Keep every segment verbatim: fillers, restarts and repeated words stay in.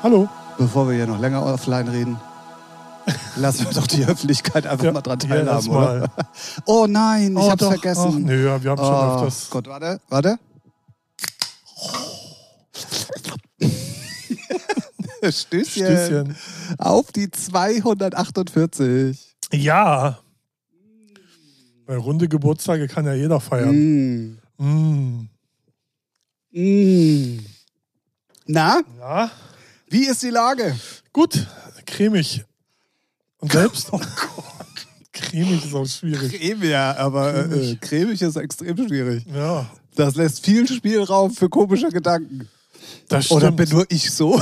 Hallo. Bevor wir hier noch länger offline reden, lassen wir doch die Öffentlichkeit einfach ja, mal dran teilhaben, ja, oder? Oh nein, ich oh, hab's doch. vergessen. Ach, nö, wir haben oh, schon öfters. Gott, warte, warte. Stößchen. Stößchen. Auf die zweihundertachtundvierzig. Ja. Bei runde Geburtstage kann ja jeder feiern. Mm. Mm. Mm. Na, Ja. wie ist die Lage? Gut, cremig. Und selbst? Oh Gott. Cremig ist auch schwierig. Creme, ja, aber Cremig. äh, cremig ist extrem schwierig. Ja, Das lässt viel Spielraum für komische Gedanken. das stimmt. Oder bin nur ich so?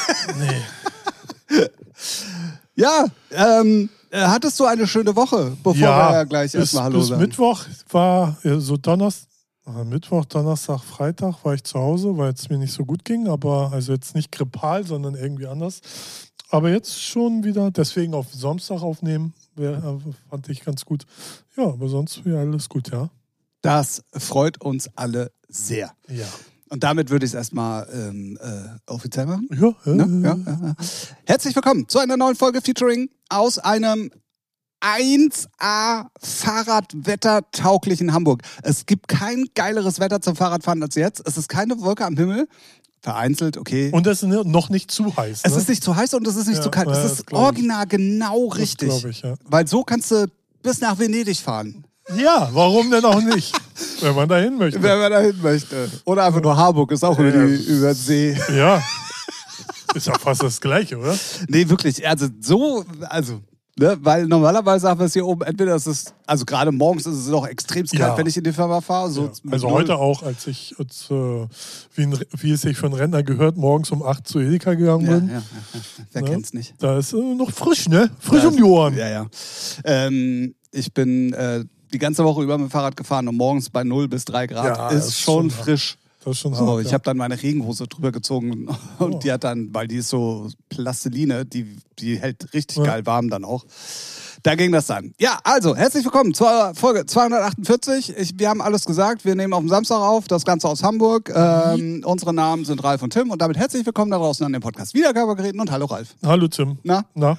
Nee. Ja, ähm, äh, hattest du eine schöne Woche, bevor ja, wir ja gleich bis, erstmal Hallo bis sagen? Mittwoch war ja, so Donnerstag, Mittwoch, Donnerstag, Freitag war ich zu Hause, weil es mir nicht so gut ging, aber also jetzt nicht grippal, sondern irgendwie anders. Aber jetzt schon wieder, deswegen auf Samstag aufnehmen, wär, fand ich ganz gut. Ja, aber sonst ja alles gut, ja. Das freut uns alle sehr. Ja. Und damit würde ich es erstmal ähm, äh, offiziell machen. Ja, äh, Ne? Ja, ja, ja. Herzlich willkommen zu einer neuen Folge Featuring aus einem eins A Fahrradwettertauglichen Hamburg. Es gibt kein geileres Wetter zum Fahrradfahren als jetzt. Es ist keine Wolke am Himmel. Vereinzelt, okay. Und es ist noch nicht zu heiß. Es ne? ist nicht zu heiß und es ist nicht Ja, zu kalt. ja, Es das ist glaub ich. original genau Das richtig. glaub ich, ja. Weil so kannst du bis nach Venedig fahren. Ja, warum denn auch nicht? Wenn man da hin möchte. Wenn man da hin möchte. Oder einfach nur Hamburg, ist auch über, Ja. die, über den See. Ja. Ist ja fast das Gleiche, oder? Nee, wirklich. Also so, also, ne, weil normalerweise haben wir es hier oben, entweder ist es, also gerade morgens ist es noch extrem kalt, Ja. wenn ich in die Firma fahre. So Ja. mit Also null. heute auch, als ich, als, äh, wie, ein, wie es sich für einen Rentner gehört, morgens um acht zu Edeka gegangen Ja, bin. ja, ja, ja. Wer Ne? kennt's nicht? Da ist äh, noch frisch, ne? Frisch Da um die Ohren. Ja, ja. Ähm, ich bin äh, die ganze Woche über mit dem Fahrrad gefahren und morgens bei null bis drei Grad. Ja, ist, das ist schon schon frisch. Das ist schon So, hart, ich ja. habe dann meine Regenhose drüber gezogen und Oh. die hat dann, weil die ist so Plasteline, die, die hält richtig Ja. geil warm dann auch. Da ging das dann. Ja, also, herzlich willkommen zur Folge zweihundertachtundvierzig. Ich, wir haben alles gesagt, wir nehmen auf den Samstag auf, das Ganze aus Hamburg. Ähm, unsere Namen sind Ralf und Tim und damit herzlich willkommen da draußen an dem Podcast Wiedergabegeräten und hallo Ralf. Hallo Tim. Na, Na?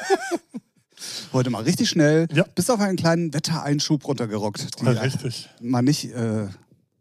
heute mal richtig schnell, Ja. bis auf einen kleinen Wettereinschub runtergerockt. Die Ja, richtig. mal nicht, äh,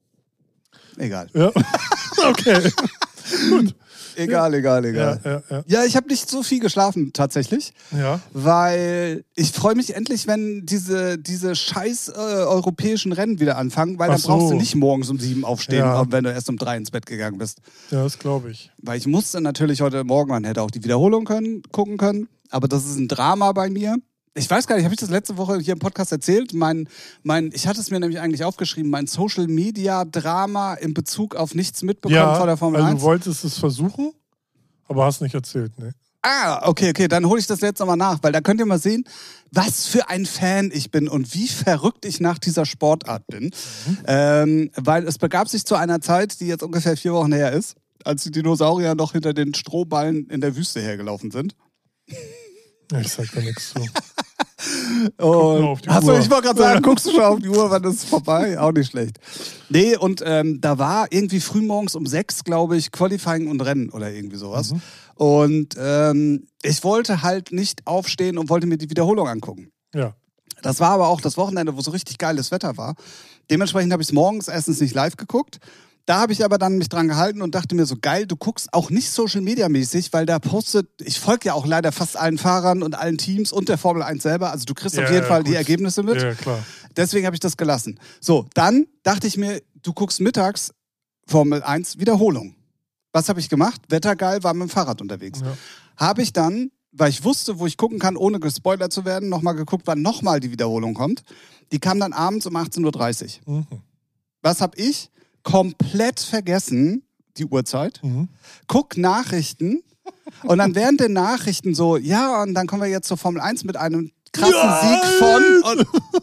egal. Ja. Okay. Gut. Egal, egal, egal. Ja, ja, ja. Ja, ich habe nicht so viel geschlafen tatsächlich, Ja. weil ich freue mich endlich, wenn diese, diese scheiß äh, europäischen Rennen wieder anfangen, weil Ach dann brauchst so. du nicht morgens um sieben aufstehen, Ja. wenn du erst um drei ins Bett gegangen bist. Ja, das glaube ich. Weil ich musste natürlich heute Morgen, man hätte auch die Wiederholung können, gucken können, aber das ist ein Drama bei mir. Ich weiß gar nicht, habe ich das letzte Woche hier im Podcast erzählt? Mein, mein, ich hatte es mir nämlich eigentlich aufgeschrieben, mein Social-Media-Drama in Bezug auf nichts mitbekommen Ja, vor der Formel also eins. du wolltest es versuchen, aber hast nicht erzählt, ne? Ah, okay, okay, dann hole ich das jetzt nochmal nach, weil da könnt ihr mal sehen, was für ein Fan ich bin und wie verrückt ich nach dieser Sportart bin. Mhm. Ähm, weil es begab sich zu einer Zeit, die jetzt ungefähr vier Wochen her ist, als die Dinosaurier noch hinter den Strohballen in der Wüste hergelaufen sind. Ja, ich sag da nichts zu. Und auf die Achso, Uhr. ich wollte gerade sagen, guckst du schon auf die Uhr, wann ist es vorbei? Auch nicht schlecht. Nee, und ähm, da war irgendwie frühmorgens um sechs, glaube ich, Qualifying und Rennen oder irgendwie sowas. Mhm. Und ähm, ich wollte halt nicht aufstehen und wollte mir die Wiederholung angucken. Ja. Das war aber auch das Wochenende, wo so richtig geiles Wetter war. Dementsprechend habe ich es morgens erstens nicht live geguckt. Da habe ich aber dann mich dran gehalten und dachte mir so, geil, du guckst auch nicht Social-Media-mäßig, weil da postet, ich folge ja auch leider fast allen Fahrern und allen Teams und der Formel eins selber, also du kriegst Ja, auf jeden ja, Fall gut. die Ergebnisse mit. Ja, klar. Deswegen habe ich das gelassen. So, dann dachte ich mir, du guckst mittags Formel eins Wiederholung. Was habe ich gemacht? Wettergeil, war mit dem Fahrrad unterwegs. Ja. Habe ich dann, weil ich wusste, wo ich gucken kann, ohne gespoilert zu werden, nochmal geguckt, wann nochmal die Wiederholung kommt. Die kam dann abends um achtzehn Uhr dreißig. Mhm. Was habe ich? Komplett vergessen, die Uhrzeit. Mhm. Guck Nachrichten und dann während den Nachrichten so, ja, und dann kommen wir jetzt zur Formel eins mit einem krassen Ja. Sieg von... Und,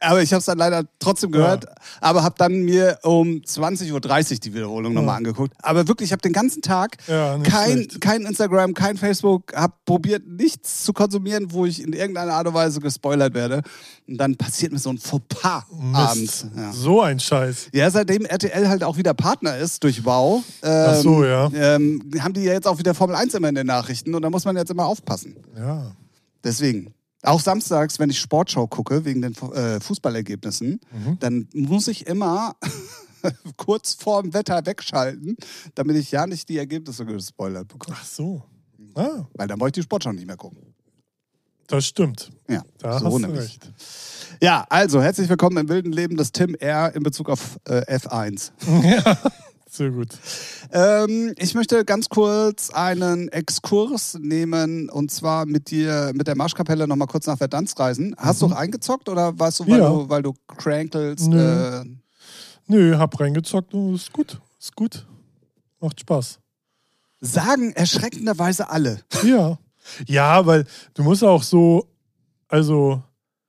Aber ich habe es dann leider trotzdem gehört, Ja. aber habe dann mir um zwanzig Uhr dreißig die Wiederholung Ja. nochmal angeguckt. Aber wirklich, ich habe den ganzen Tag Ja, nicht kein, schlecht. kein Instagram, kein Facebook, habe probiert, nichts zu konsumieren, wo ich in irgendeiner Art und Weise gespoilert werde. Und dann passiert mir so ein Fauxpas abends. Mist. Ja. So ein Scheiß. Ja, seitdem R T L halt auch wieder Partner ist durch Wow, ähm, Ach so, ja. ähm, haben die ja jetzt auch wieder Formel eins immer in den Nachrichten und da muss man jetzt immer aufpassen. Ja. Deswegen. Auch samstags, wenn ich Sportschau gucke, wegen den äh, Fußballergebnissen, Mhm. dann muss ich immer kurz vorm Wetter wegschalten, damit ich ja nicht die Ergebnisse gespoilert bekomme. Ach so. Ah, Weil dann wollte ich die Sportschau nicht mehr gucken. das stimmt. Ja, Da so hast du nämlich. recht. Ja, also herzlich willkommen im wilden Leben des Tim R. in Bezug auf äh, F eins. Ja, sehr gut. Ähm, ich möchte ganz kurz einen Exkurs nehmen und zwar mit dir, mit der Marschkapelle nochmal kurz nach Verdansk reisen. Hast Mhm. du eingezockt oder warst du, weil, Ja. du, weil du crankelst? Nö. Äh, Nö, hab reingezockt und ist gut. Ist gut. Macht Spaß. sagen erschreckenderweise alle. Ja. Ja, weil du musst auch so, also,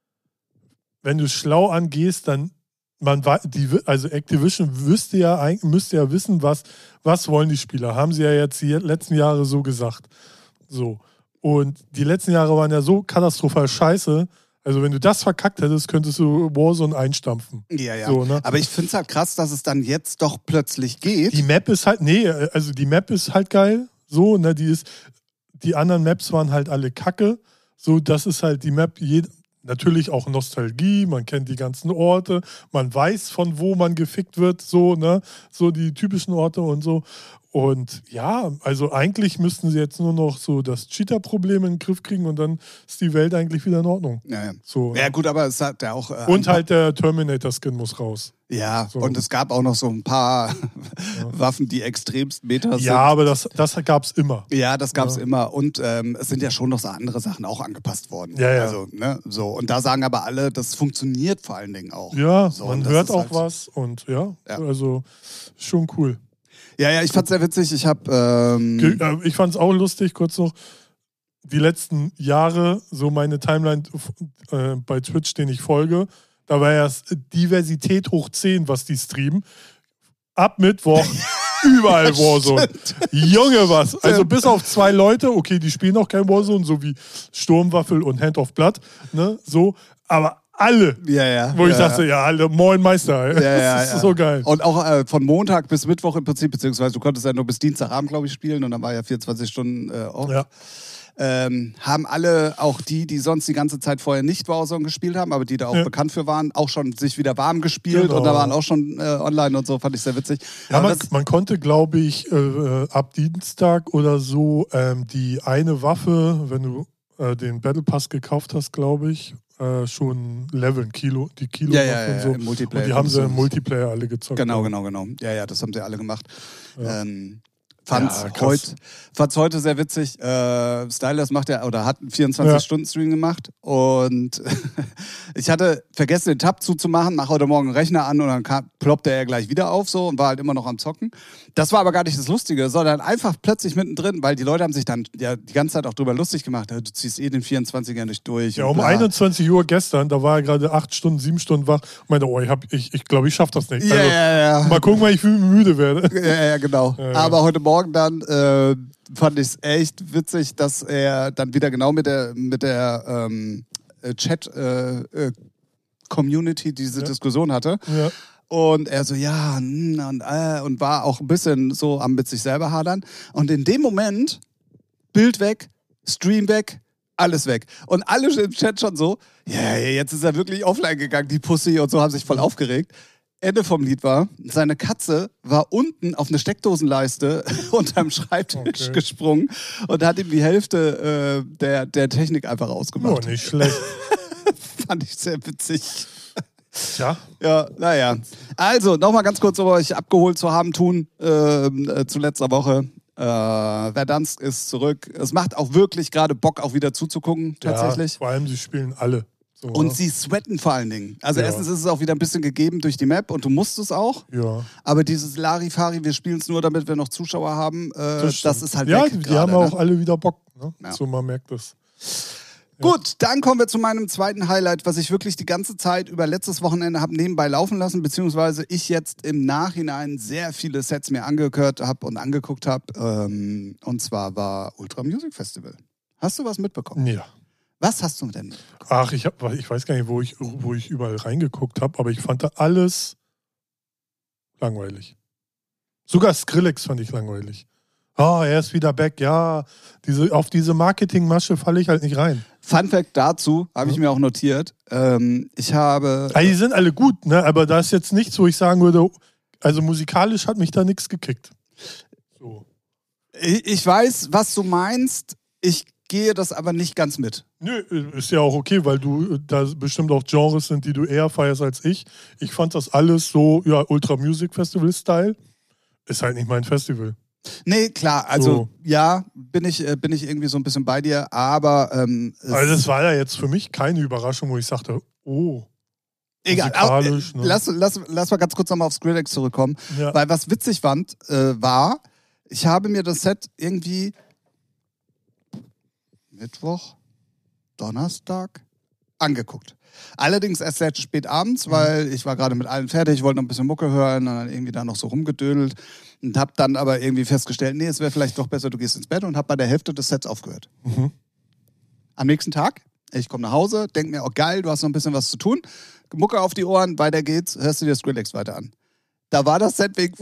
wenn du schlau angehst, dann, man wei- die, also Activision wüsste ja, eigentlich- müsste ja wissen, was, was wollen die Spieler. Haben sie ja jetzt die letzten Jahre so gesagt. So. Und die letzten Jahre waren ja so katastrophal scheiße. Also, wenn du das verkackt hättest, könntest du Warzone einstampfen. Ja, ja. So, ne? Aber ich finde es halt krass, dass es dann jetzt doch plötzlich geht. Die Map ist halt, nee, also die Map ist halt geil. So, ne, die ist, die anderen Maps waren halt alle kacke. So, das ist halt die Map, jed, natürlich auch Nostalgie, man kennt die ganzen Orte, man weiß, von wo man gefickt wird, so, ne, so die typischen Orte und so. Und ja, also eigentlich müssten sie jetzt nur noch so das Cheater-Problem in den Griff kriegen und dann ist die Welt eigentlich wieder in Ordnung. ja, ja. So, Ja gut, aber es hat ja auch... Äh, und halt der Terminator-Skin muss raus. Ja, so. und es gab auch noch so ein paar Waffen, die extremst Meta sind. Ja, aber das, das gab es immer. Ja, das gab es Ja. immer. Und ähm, es sind ja schon noch so andere Sachen auch angepasst worden. Ja, ja. Also, ne, so. Und da sagen aber alle, das funktioniert vor allen Dingen auch. Ja, So, man und das hört ist auch halt- was und ja, Ja. also schon cool. Ja, ja, ich fand's sehr witzig. Ich habe... Ähm, Ge- äh, Ich fand es auch lustig, kurz noch, die letzten Jahre, so meine Timeline äh, bei Twitch, den ich folge, da war ja es Diversität hoch zehn, was die streamen. Ab Mittwoch überall Warzone. Junge, was. Also bis auf zwei Leute, okay, die spielen auch kein Warzone, so wie Sturmwaffel und Hand of Blood, ne, so, aber alle, ja, ja. wo ja, ich dachte, ja, alle, moin Meister, Ja, ja, das ist ja. so geil. Und auch äh, von Montag bis Mittwoch im Prinzip, beziehungsweise du konntest ja nur bis Dienstagabend, glaube ich, spielen und dann war ja vierundzwanzig Stunden äh, off. Ja. Ähm, haben alle, auch die, die sonst die ganze Zeit vorher nicht Warzone gespielt haben, aber die da auch Ja. bekannt für waren, auch schon sich wieder warm gespielt Genau. und da waren auch schon äh, online und so, fand ich sehr witzig. Ja, Aber man, das, man konnte, glaube ich, äh, ab Dienstag oder so ähm, die eine Waffe, wenn du äh, den Battle Pass gekauft hast, glaube ich, äh, schon leveln, Kilo, die Kilo ja, ja, und ja, so. im Multiplayer. Und die haben sie im konntest du- Multiplayer alle gezockt. Genau, genau, genau. Ja, ja, das haben sie alle gemacht. Ja. Ähm, fand's, Ja, krass. heut, fand's heute sehr witzig. Äh, Stylers macht ja, oder hat einen vierundzwanzig-Stunden-Stream gemacht und ich hatte vergessen, den Tab zuzumachen, mache heute Morgen den Rechner an und dann kam, ploppte er gleich wieder auf so und war halt immer noch am Zocken. Das war aber gar nicht das Lustige, sondern einfach plötzlich mittendrin, weil die Leute haben sich dann ja die ganze Zeit auch drüber lustig gemacht. Ja, du ziehst eh den vierundzwanziger nicht durch. Ja, und um bla. einundzwanzig Uhr gestern, da war er gerade acht Stunden, sieben Stunden wach und meinte, oh, ich glaube, ich, ich, glaub, ich schaffe das nicht. Ja, also, ja, ja. Mal gucken, wann ich müde werde. Ja, ja, genau. Ja, ja. Aber heute Morgen dann äh, fand ich es echt witzig, dass er dann wieder genau mit der, mit der ähm, Chat-Community diese Ja. Diskussion hatte. Ja. Und er so, ja, mm, und, äh, und war auch ein bisschen so am mit sich selber hadern. Und in dem Moment, Bild weg, Stream weg, alles weg. Und alle im Chat schon so, ja, yeah, jetzt ist er wirklich offline gegangen, die Pussy, und so haben sich voll aufgeregt. Ende vom Lied war, seine Katze war unten auf eine Steckdosenleiste unterm Schreibtisch Okay. gesprungen und hat ihm die Hälfte äh, der, der Technik einfach Oh, ausgemacht. nicht schlecht. Fand ich sehr witzig. Ja, Ja, naja. Also, nochmal ganz kurz, um euch abgeholt zu haben tun, ähm, äh, zu letzter Woche. Äh, Verdansk ist zurück. Es macht auch wirklich gerade Bock, auch wieder zuzugucken, tatsächlich. Ja, vor allem, sie spielen alle. So, Und ne? sie sweaten vor allen Dingen. Also Ja. erstens ist es auch wieder ein bisschen gegeben durch die Map und du musst es auch. Ja. Aber dieses Larifari, wir spielen es nur, damit wir noch Zuschauer haben, äh, das, stimmt. ist halt ja, weg die gerade, haben ne? auch alle wieder Bock. Ne? Ja. So, man merkt das. Gut, dann kommen wir zu meinem zweiten Highlight, was ich wirklich die ganze Zeit über letztes Wochenende habe nebenbei laufen lassen, beziehungsweise ich jetzt im Nachhinein sehr viele Sets mir angehört habe und angeguckt habe. Ähm, und zwar war Ultra Music Festival. Hast du was mitbekommen? Ja. Was hast du denn mitbekommen? Ach, ich, hab, ich weiß gar nicht, wo ich, wo ich überall reingeguckt habe, aber ich fand da alles langweilig. Sogar Skrillex fand ich langweilig. Ah, oh, er ist wieder back, ja. Diese, auf diese Marketingmasche falle ich halt nicht rein. Fun Fact dazu, habe ich mir auch notiert. Ähm, ich habe... Also die sind alle gut, ne? Aber da ist jetzt nichts, wo ich sagen würde, also musikalisch hat mich da nichts gekickt. So. Ich, ich weiß, was du meinst. Ich gehe das aber nicht ganz mit. Nö, ist ja auch okay, weil du da bestimmt auch Genres sind, die du eher feierst als ich. Ich fand das alles so, ja, Ultra Music Festival Style. Ist halt nicht mein Festival. Nee, klar, also so. ja, bin ich, bin ich irgendwie so ein bisschen bei dir, aber... Ähm, also das war ja jetzt für mich keine Überraschung, wo ich sagte, oh, egal, aber, äh, ne? lass, lass, lass mal ganz kurz nochmal auf Skrillex zurückkommen, ja. Weil was witzig fand, äh, war, ich habe mir das Set irgendwie Mittwoch, Donnerstag angeguckt. Allerdings erst sehr spät abends, weil ich war gerade mit allen fertig, ich wollte noch ein bisschen Mucke hören und dann irgendwie da noch so rumgedödelt und habe dann aber irgendwie festgestellt, nee, es wäre vielleicht doch besser, du gehst ins Bett und habe bei der Hälfte des Sets aufgehört. Mhm. Am nächsten Tag, ich komme nach Hause, denke mir, oh geil, du hast noch ein bisschen was zu tun, Mucke auf die Ohren, weiter geht's, hörst du dir Skrillex weiter an. Da war das Set wegen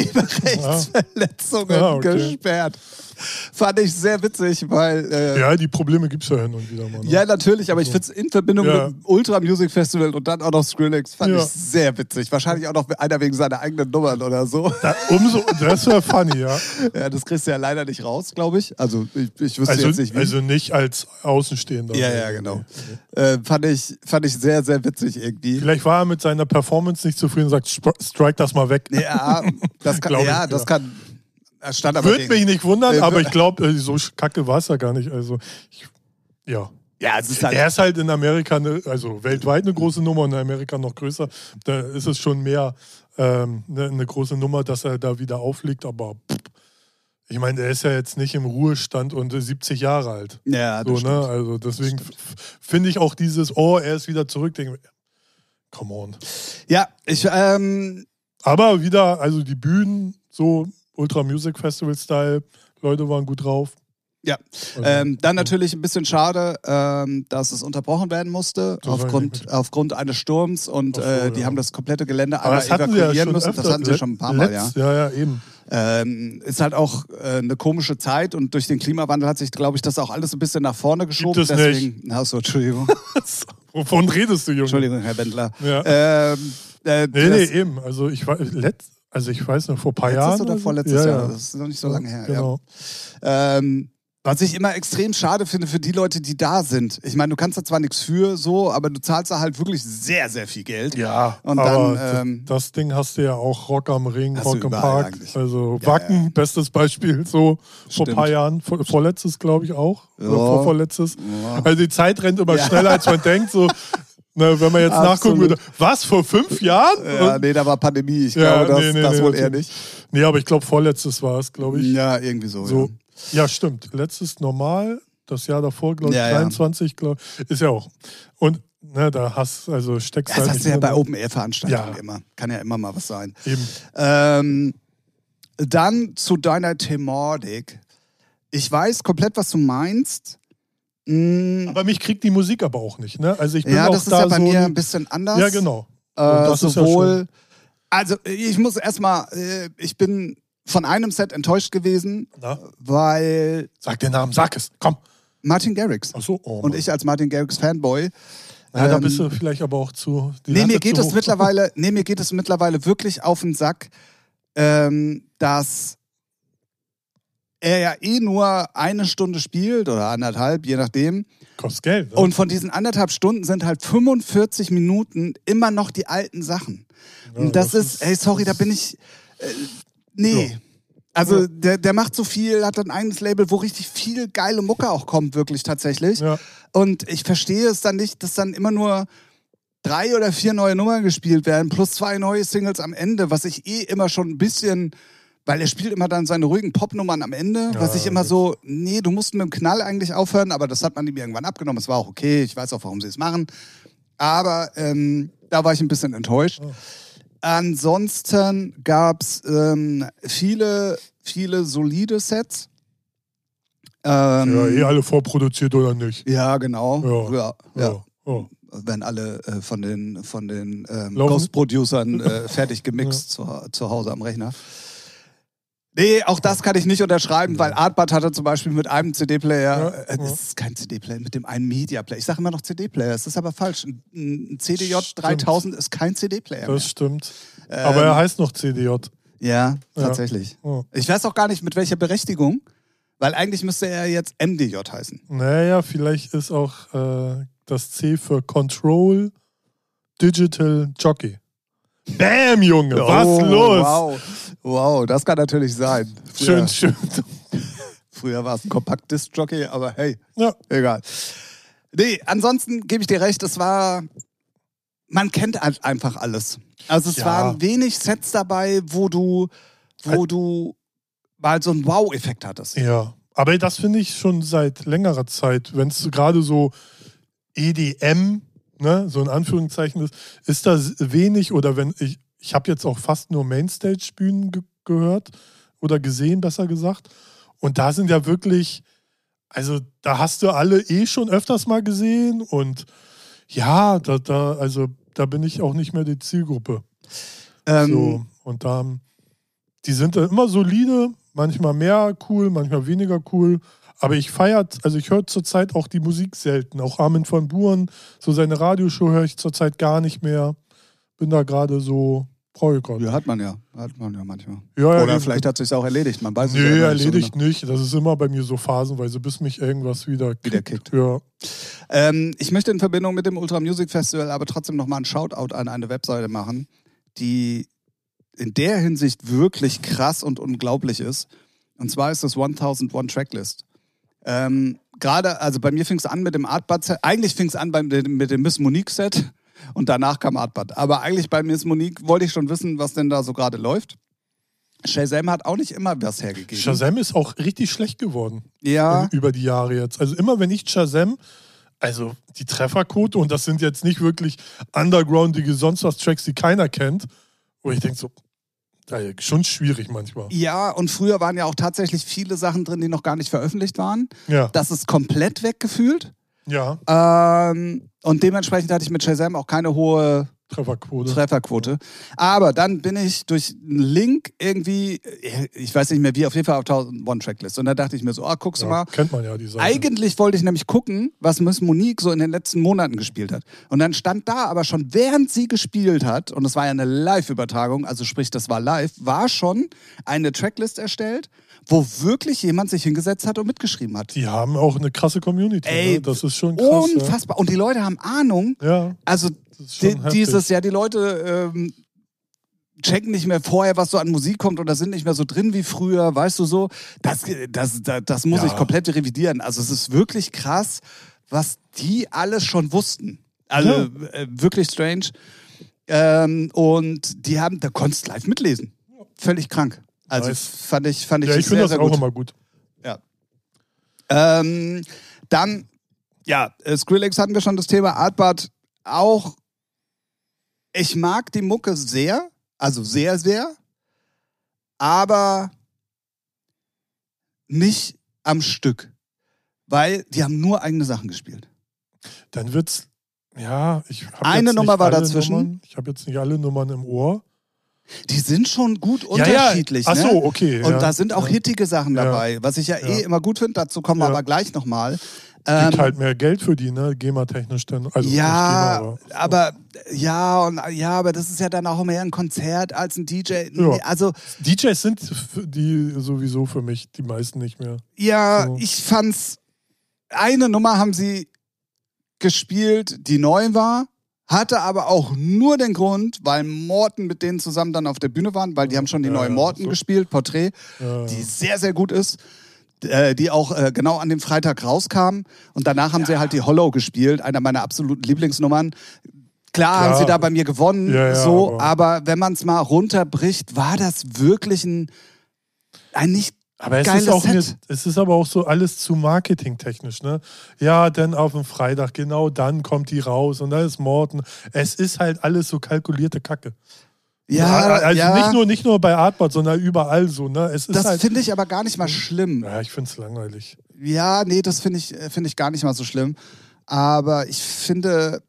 Urheberrechtsverletzungen ja. ja, okay. gesperrt. Fand ich sehr witzig, weil... Äh, ja, die Probleme gibt es ja hin und wieder mal. Ne? Ja, natürlich, aber ich finde es in Verbindung ja. mit dem Ultra Music Festival und dann auch noch Skrillex, fand ja. ich sehr witzig. Wahrscheinlich auch noch einer wegen seiner eigenen Nummern oder so. Da, umso, das wäre funny, ja. Ja, das kriegst du ja leider nicht raus, glaube ich. Also ich, ich wüsste also, jetzt nicht, wie. Also nicht als Außenstehender. Ja, ja, genau. Okay. Äh, fand, ich, fand ich sehr, sehr witzig irgendwie. Vielleicht war er mit seiner Performance nicht zufrieden und sagt, strike das mal weg. Ja, das kann... ja, ich, das ja. kann Stand aber Würde mich nicht wundern, aber ich glaube, so kacke war es ja gar nicht. Also, ich, ja. Ja, es ist halt er ist halt in Amerika, eine, also weltweit eine große Nummer und in Amerika noch größer. Da ist es schon mehr ähm, eine, eine große Nummer, dass er da wieder aufliegt. Aber pff, ich meine, er ist ja jetzt nicht im Ruhestand und siebzig Jahre alt. Ja, das so, stimmt. Ne? Also deswegen finde ich auch dieses, oh, er ist wieder zurück. Denke, come on. Ja, ich... Ähm aber wieder, also die Bühnen, so Ultra Music Festival Style, Leute waren gut drauf. Ja, also, ähm, dann natürlich ein bisschen schade, ähm, dass es unterbrochen werden musste aufgrund, aufgrund eines Sturms und so, äh, die ja. haben das komplette Gelände einmal evakuieren ja müssen. Öfter, das hatten sie schon ein paar Mal, letzt, ja. Ja, ja, eben. Ähm, ist halt auch äh, eine komische Zeit und durch den Klimawandel hat sich, glaube ich, das auch alles ein bisschen nach vorne geschoben. Gibt es Deswegen, nicht. Achso, Entschuldigung. Wovon redest du, Junge? Entschuldigung, Herr Wendler. Ja. Ähm, äh, nee, nee, eben. Also ich war letzt, also ich weiß noch, vor ein paar Letztes Jahren. oder vorletztes ja, Jahr? Ja. Das ist noch nicht so lange her. Genau. Ja. Ähm, was ich immer extrem schade finde für die Leute, die da sind. Ich meine, du kannst da zwar nichts für, so, aber du zahlst da halt wirklich sehr, sehr viel Geld. Ja, und aber dann, ähm, das, das Ding hast du ja auch Rock am Ring, Rock im Park. Eigentlich. Also ja, Wacken, ja. bestes Beispiel, so Stimmt. vor ein paar Jahren. Vor, vorletztes, glaube ich, auch. Ja. Oder vorvorletztes. Ja. Also die Zeit rennt immer ja. schneller, als man denkt. So. Na, wenn man jetzt Absolut. nachgucken würde, was, vor fünf Jahren? Ja, nee, da war Pandemie. Ich ja, glaube, das, nee, nee, das nee, wohl nee. eher nicht. Nee, aber ich glaube, vorletztes war es, glaube ich. Ja, irgendwie so. so. Ja. Ja, stimmt. Letztes normal, das Jahr davor, glaube ich, ja, dreiundzwanzig, glaube ich. Ist ja auch. Und ne, da hast also steckst ja, das halt hast du ja drin. bei Open-Air-Veranstaltungen Ja. immer. Kann ja immer mal was sein. Eben. Ähm, dann zu deiner Thematik. Ich weiß komplett, was du meinst. Mm, Aber mich kriegt die Musik aber auch nicht. Ne? Also ich bin ja, auch das ist da ja bei so mir ein- ein bisschen anders. Ja, genau. Äh, das ist ja sowohl, schon- also ich muss erstmal, äh, ich bin von einem Set enttäuscht gewesen, Na? weil Sag den Namen, sag es, komm. Martin Garrix Ach so, oh und Mann. ich als Martin Garrix Fanboy. Ja, da ähm, bist du vielleicht aber auch zu. Die Nee, Latte mir geht zu es hoch. mittlerweile, nee, mir geht es mittlerweile wirklich auf den Sack, ähm, dass er ja eh nur eine Stunde spielt oder anderthalb, je nachdem. Kostet Geld. Ne? Und von diesen anderthalb Stunden sind halt fünfundvierzig Minuten immer noch die alten Sachen. Ja, Und das, das ist, ist- ey, sorry, da bin ich, äh, nee. Ja. Also Ja. der, der macht so viel, hat ein eigenes Label, wo richtig viel geile Mucke auch kommt, wirklich tatsächlich. Ja. Und ich verstehe es dann nicht, dass dann immer nur drei oder vier neue Nummern gespielt werden, plus zwei neue Singles am Ende, was ich eh immer schon ein bisschen Weil er spielt immer dann seine ruhigen Popnummern am Ende, Ja, was ich immer das- so, nee, du musst mit dem Knall eigentlich aufhören, aber das hat man ihm irgendwann abgenommen. Es war auch okay, ich weiß auch, warum sie es machen. Aber ähm, da war ich ein bisschen enttäuscht. Oh. Ansonsten gab es ähm, viele, viele solide Sets. Ähm, Ja, eh alle vorproduziert oder nicht. ja, genau. Ja. Ja, ja. Ja. Ja. Werden alle äh, von den, von den ähm, Laufen- Ghost-Producern äh, fertig gemixt zu, zu Hause am Rechner. Nee, auch das kann ich nicht unterschreiben, weil Artbad hatte zum Beispiel mit einem C D-Player, Ja, äh, ja. das ist kein C D-Player, mit dem einen Media-Player. Ich sage immer noch C D-Player, das ist aber falsch. Ein, ein C D J Stimmt. dreitausend ist kein C D-Player mehr. Das stimmt. Ähm, Aber er heißt noch C D J. Ja, Ja. tatsächlich. Oh. Ich weiß auch gar nicht, mit welcher Berechtigung, weil eigentlich müsste er jetzt M D J heißen. Naja, vielleicht ist auch äh, das C für Control Digital Jockey. Bam, Junge, was Oh, los? Wow, wow, das kann natürlich sein. Früher, Schön, schön. früher war es ein Kompakt-Disc-Jockey, aber hey, Ja, egal. Nee, ansonsten gebe ich dir recht, es war, man kennt halt einfach alles. Also es Ja. waren wenig Sets dabei, wo du, wo Halt- du mal so einen Wow-Effekt hattest. ja. Aber das finde ich schon seit längerer Zeit, wenn es gerade so E D M, ne, so in Anführungszeichen ist, ist das wenig oder wenn ich, ich habe jetzt auch fast nur Mainstage-Bühnen ge gehört oder gesehen, besser gesagt. Und da sind ja wirklich, also da hast du alle eh schon öfters mal gesehen und ja, da, da, also da bin ich auch nicht mehr die Zielgruppe. Ähm, So, und da, die sind dann immer solide, manchmal mehr cool, manchmal weniger cool. Aber ich feiere, also ich höre zurzeit auch die Musik selten. Auch Armin van Buuren, so seine Radioshow höre ich zurzeit gar nicht mehr. Bin da gerade so, brauche ich gerade. Ja, hat man ja. Hat man ja manchmal. Ja, Oder ja, vielleicht hat es sich auch erledigt. Man weiß es ja Nee, immer nicht so erledigt genau. nicht. Das ist immer bei mir so phasenweise, bis mich irgendwas wieder Wieder kickt. Ja. Ähm, ich möchte in Verbindung mit dem Ultra Music Festival aber trotzdem nochmal einen Shoutout an eine Webseite machen, die in der Hinsicht wirklich krass und unglaublich ist. Und zwar ist das tausend eins Tracklist. Ähm, Gerade, also bei mir fing es an mit dem Artbad-Set. Eigentlich fing es an beim, mit dem Miss Monique-Set und danach kam Artbad. Aber eigentlich bei Miss Monique wollte ich schon wissen, was denn da so gerade läuft. Shazam hat auch nicht immer was hergegeben. Shazam ist auch richtig schlecht geworden. Ja. Über die Jahre jetzt. Also immer wenn ich Shazam, also die Trefferquote, und das sind jetzt nicht wirklich undergroundige sonst was Tracks, die keiner kennt, wo ich denke so, ja, schon schwierig manchmal. Ja, und früher waren ja auch tatsächlich viele Sachen drin, die noch gar nicht veröffentlicht waren. Ja, Das ist komplett weggefühlt. ja, Ähm, und dementsprechend hatte ich mit Shazam auch keine hohe Trefferquote. Trefferquote. Aber dann bin ich durch einen Link irgendwie, ich weiß nicht mehr wie, auf jeden Fall auf tausend eins Tracklist. Und da dachte ich mir so, ah, guckst du Ja, mal. kennt man ja die Seite. Eigentlich wollte ich nämlich gucken, was Miss Monique so in den letzten Monaten gespielt hat. Und dann stand da aber schon, während sie gespielt hat, und es war ja eine Live-Übertragung, also sprich, das war live, war schon eine Tracklist erstellt, wo wirklich jemand sich hingesetzt hat und mitgeschrieben hat. Die haben auch eine krasse Community. Ey, ne? Das ist schon krass. Unfassbar. Und die Leute haben Ahnung. Ja, ja Also das ist die, schon heftig. dieses, ja, die Leute ähm, checken nicht mehr vorher, was so an Musik kommt oder sind nicht mehr so drin wie früher, weißt du so. Das, das, das, das muss Ja. ich komplett revidieren. Also es ist wirklich krass, was die alles schon wussten. Also Ja. äh, wirklich strange. Ähm, und die haben, da konntest du live mitlesen. Völlig krank. Also Nice. fand ich, fand ich, Ja, ich sehr, finde das sehr auch gut. immer gut. Ja. Ähm, dann, ja, äh, Skrillex hatten wir schon das Thema, Artbad auch. Ich mag die Mucke sehr, also sehr, sehr, aber nicht am Stück, weil die haben nur eigene Sachen gespielt. Dann wird's, ja, ich habe Eine jetzt Nummer nicht war alle dazwischen. Nummern, ich habe jetzt nicht alle Nummern im Ohr. Die sind schon gut Ja, unterschiedlich. ja. Ach so, ne? okay. Und ja. da sind auch ja. hittige Sachen Ja. dabei, was ich ja, eh Ja. immer gut finde. Dazu kommen wir Ja. aber gleich nochmal. Gibt Ähm, halt mehr Geld für die, ne? GEMA-technisch dann. Also ja, nicht GEMA, aber ja, und ja, aber das ist ja dann auch mehr ein Konzert als ein D J. Ja. Nee, also D Js sind für die sowieso für mich, die meisten nicht mehr. ja, So. ich fand's. Eine Nummer haben sie gespielt, die neu war, hatte aber auch nur den Grund, weil Morten mit denen zusammen dann auf der Bühne waren, weil die haben schon die Ja, neue ja, Morten so. gespielt, Porträt, Ja, die sehr, sehr gut ist. äh, Die auch äh, genau an dem Freitag rauskam. Und danach haben sie halt die Hollow gespielt, einer meiner absoluten Lieblingsnummern. Klar, Klar. haben sie da bei mir gewonnen, Ja, ja, so, aber- aber wenn man es mal runterbricht, war das wirklich ein ein nicht Aber es geiles ist, auch Set. mir, es ist aber auch so alles zu marketingtechnisch, ne? Ja, dann auf dem Freitag, genau dann kommt die raus und da ist Morten. Es ist halt alles so kalkulierte Kacke. Ja, also ja. nicht nur nicht nur bei Artbot, sondern überall so, ne? Es ist Das halt, finde ich aber gar nicht mal schlimm. Ja, ich finde es langweilig. Ja, nee, das finde ich, find ich gar nicht mal so schlimm. Aber ich finde,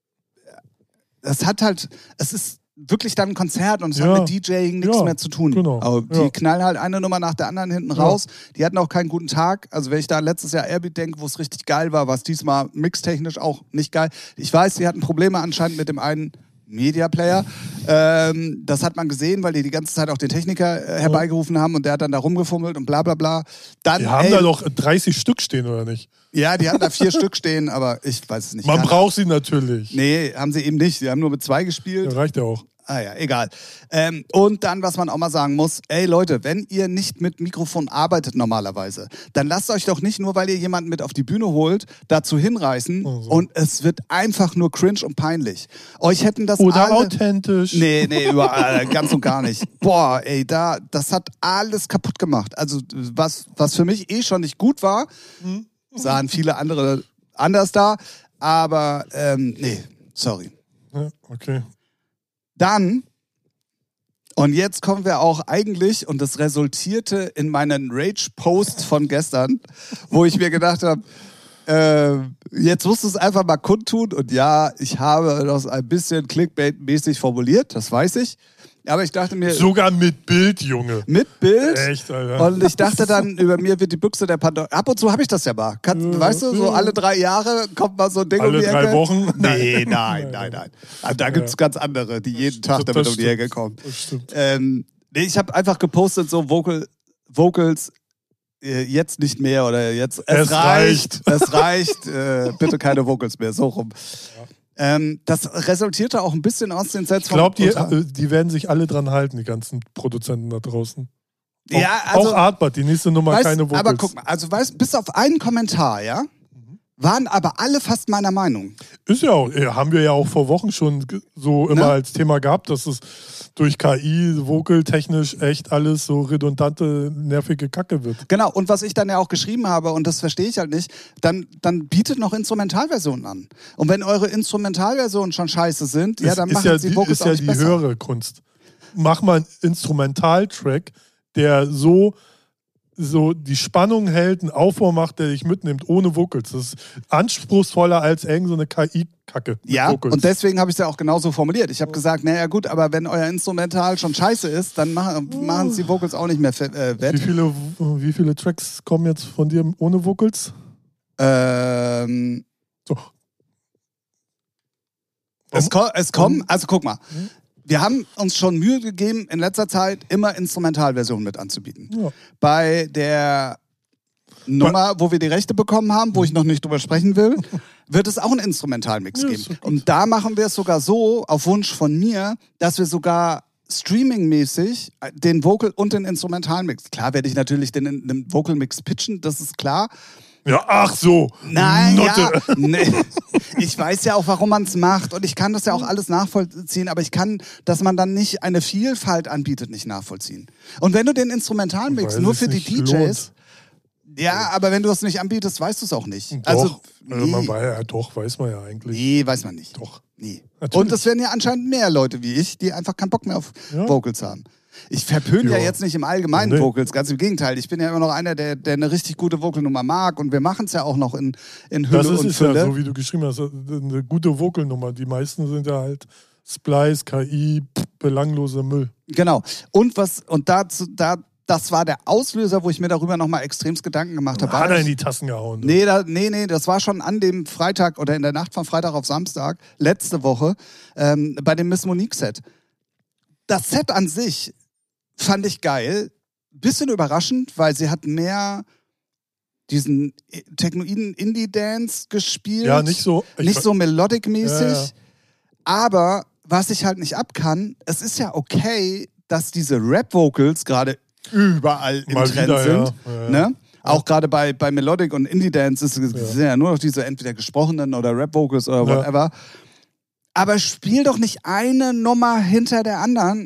es hat halt, es ist wirklich dann ein Konzert und es Ja. hat mit DJing nichts Ja, mehr zu tun. genau. Aber die Ja. knallen halt eine Nummer nach der anderen hinten Ja. raus. Die hatten auch keinen guten Tag. Also wenn ich da letztes Jahr Airbeat denke, wo es richtig geil war, war es diesmal mixtechnisch auch nicht geil. Ich weiß, die hatten Probleme anscheinend mit dem einen Media Player. Ähm, das hat man gesehen, weil die die ganze Zeit auch den Techniker äh, herbeigerufen haben und der hat dann da rumgefummelt und bla bla bla. Dann, Die haben ey, da doch dreißig Stück stehen, oder nicht? ja, die hatten da vier Stück stehen, aber ich weiß es nicht. Man Keine- braucht sie natürlich. Nee, haben sie eben nicht. Die haben nur mit zwei gespielt. Ja, reicht ja auch. Ah ja, egal. Ähm, und dann, was man auch mal sagen muss, ey Leute, wenn ihr nicht mit Mikrofon arbeitet normalerweise, dann lasst euch doch nicht nur, weil ihr jemanden mit auf die Bühne holt, dazu hinreißen Also. und es wird einfach nur cringe und peinlich. Euch hätten das Oder alle... authentisch. Nee, nee, überall, ganz und gar nicht. Boah, ey, da, das hat alles kaputt gemacht. Also was, was für mich eh schon nicht gut war, Hm? sahen viele andere anders da, aber ähm, nee, sorry. Ja, okay. Dann, und jetzt kommen wir auch eigentlich, und das resultierte in meinen Rage-Post von gestern, wo ich mir gedacht habe, äh, jetzt musst du es einfach mal kundtun. Und ja, ich habe das ein bisschen Clickbait-mäßig formuliert, das weiß ich. Aber ich dachte mir, Sogar mit Bild, Junge. mit Bild. Echt, Alter. Und ich dachte dann, über mir wird die Büchse der Pandora. Ab und zu habe ich das ja mal. Kann, Ja, weißt du, so ja. alle drei Jahre kommt mal so ein Ding Alle um die drei Ecke. Wochen? Nee, nein, nein, nein. Aber da gibt es ganz andere, die jeden Tag Das damit um die stimmt. Ecke kommen. Das stimmt. Ähm, nee, ich habe einfach gepostet, so Vocal, Vocals, äh, jetzt nicht mehr oder jetzt. Es, Es reicht. Es reicht. Äh, bitte keine Vocals mehr, so rum. Ähm, das resultierte auch ein bisschen aus den Sets Ich glaube, die, von. äh, die werden sich alle dran halten, die ganzen Produzenten da draußen. Auch, Ja, also- auch Artbot, die nächste Nummer Weißt, keine Vocals. aber guck mal, also weißt, bis auf einen Kommentar, ja, waren aber alle fast meiner Meinung. Ist ja auch, ja, haben wir ja auch vor Wochen schon ge- so immer Ne? als Thema gehabt, dass es durch K I, vocal-technisch echt alles so redundante, nervige Kacke wird. Genau, und was ich dann ja auch geschrieben habe, und das verstehe ich halt nicht, dann, dann bietet noch Instrumentalversionen an. Und wenn eure Instrumentalversionen schon scheiße sind, ja, Es dann ist machen ja, die die, Vocals ist auch ja nicht die besser. höhere Kunst. Mach mal einen Instrumentaltrack, der so, so die Spannung hält, einen Aufbau macht, der dich mitnimmt, ohne Vocals. Das ist anspruchsvoller als irgend so eine K I-Kacke. mit Ja, Vocals. und deswegen habe ich es ja auch genauso formuliert. Ich habe gesagt, naja gut, aber wenn euer Instrumental schon scheiße ist, dann machen es die Vocals auch nicht mehr fe- äh, wie, wett. viele, wie viele Tracks kommen jetzt von dir ohne Vocals? Ähm, So. es, ko es kommen, also guck mal, Mhm. wir haben uns schon Mühe gegeben, in letzter Zeit immer Instrumentalversionen mit anzubieten. Ja. Bei der Nummer, wo wir die Rechte bekommen haben, wo ich noch nicht drüber sprechen will, wird es auch einen Instrumentalmix Ja, geben. ist doch gut. Und da machen wir es sogar so, auf Wunsch von mir, dass wir sogar streamingmäßig den Vocal und den Instrumentalmix. Klar werde ich natürlich den, den Vocal-Mix pitchen, das ist klar. Ja, ach so. Nein, Notte. ja, nee. Ich weiß ja auch, warum man es macht und ich kann das ja auch alles nachvollziehen, aber ich kann, dass man dann nicht eine Vielfalt anbietet, nicht nachvollziehen. Und wenn du den Instrumentalmix Weil nur es für die nicht D Js, lohnt. ja, aber wenn du es nicht anbietest, weißt du es auch nicht. Doch, Also, also man nee, weiß, ja, doch, weiß man ja eigentlich. nee, weiß man nicht. Doch. Nee. Natürlich. Und es werden ja anscheinend mehr Leute wie ich, die einfach keinen Bock mehr auf Ja. Vocals haben. Ich verpöne ja. Ja. jetzt nicht im Allgemeinen Nee. Vocals, ganz im Gegenteil. Ich bin ja immer noch einer, der, der eine richtig gute Vocalnummer mag und wir machen es ja auch noch in, in Hülle Das ist und es Fülle. ja, so wie du geschrieben hast, eine gute Vocalnummer. Die meisten sind ja halt Splice, K I, pff, belangloser Müll. Genau. Und was, und dazu, da, das war der Auslöser, wo ich mir darüber nochmal extremst Gedanken gemacht habe. Hat War er in ich- die Tassen gehauen. Nee, da, nee, nee, das war schon an dem Freitag oder in der Nacht von Freitag auf Samstag, letzte Woche, ähm, bei dem Miss Monique-Set. Das Set an sich fand ich geil. Bisschen überraschend, weil sie hat mehr diesen technoiden Indie-Dance gespielt. Ja, nicht so. ich nicht ver- so melodic-mäßig. Ja, ja. Aber was ich halt nicht ab kann, es ist ja okay, dass diese Rap-Vocals gerade überall im Mal Trend wieder, sind. ja. Ja, ja. Ne? Auch gerade bei, bei Melodic und Indie-Dance ist es sind ja nur noch diese entweder gesprochenen oder Rap-Vocals oder Ja. whatever. Aber spiel doch nicht eine Nummer hinter der anderen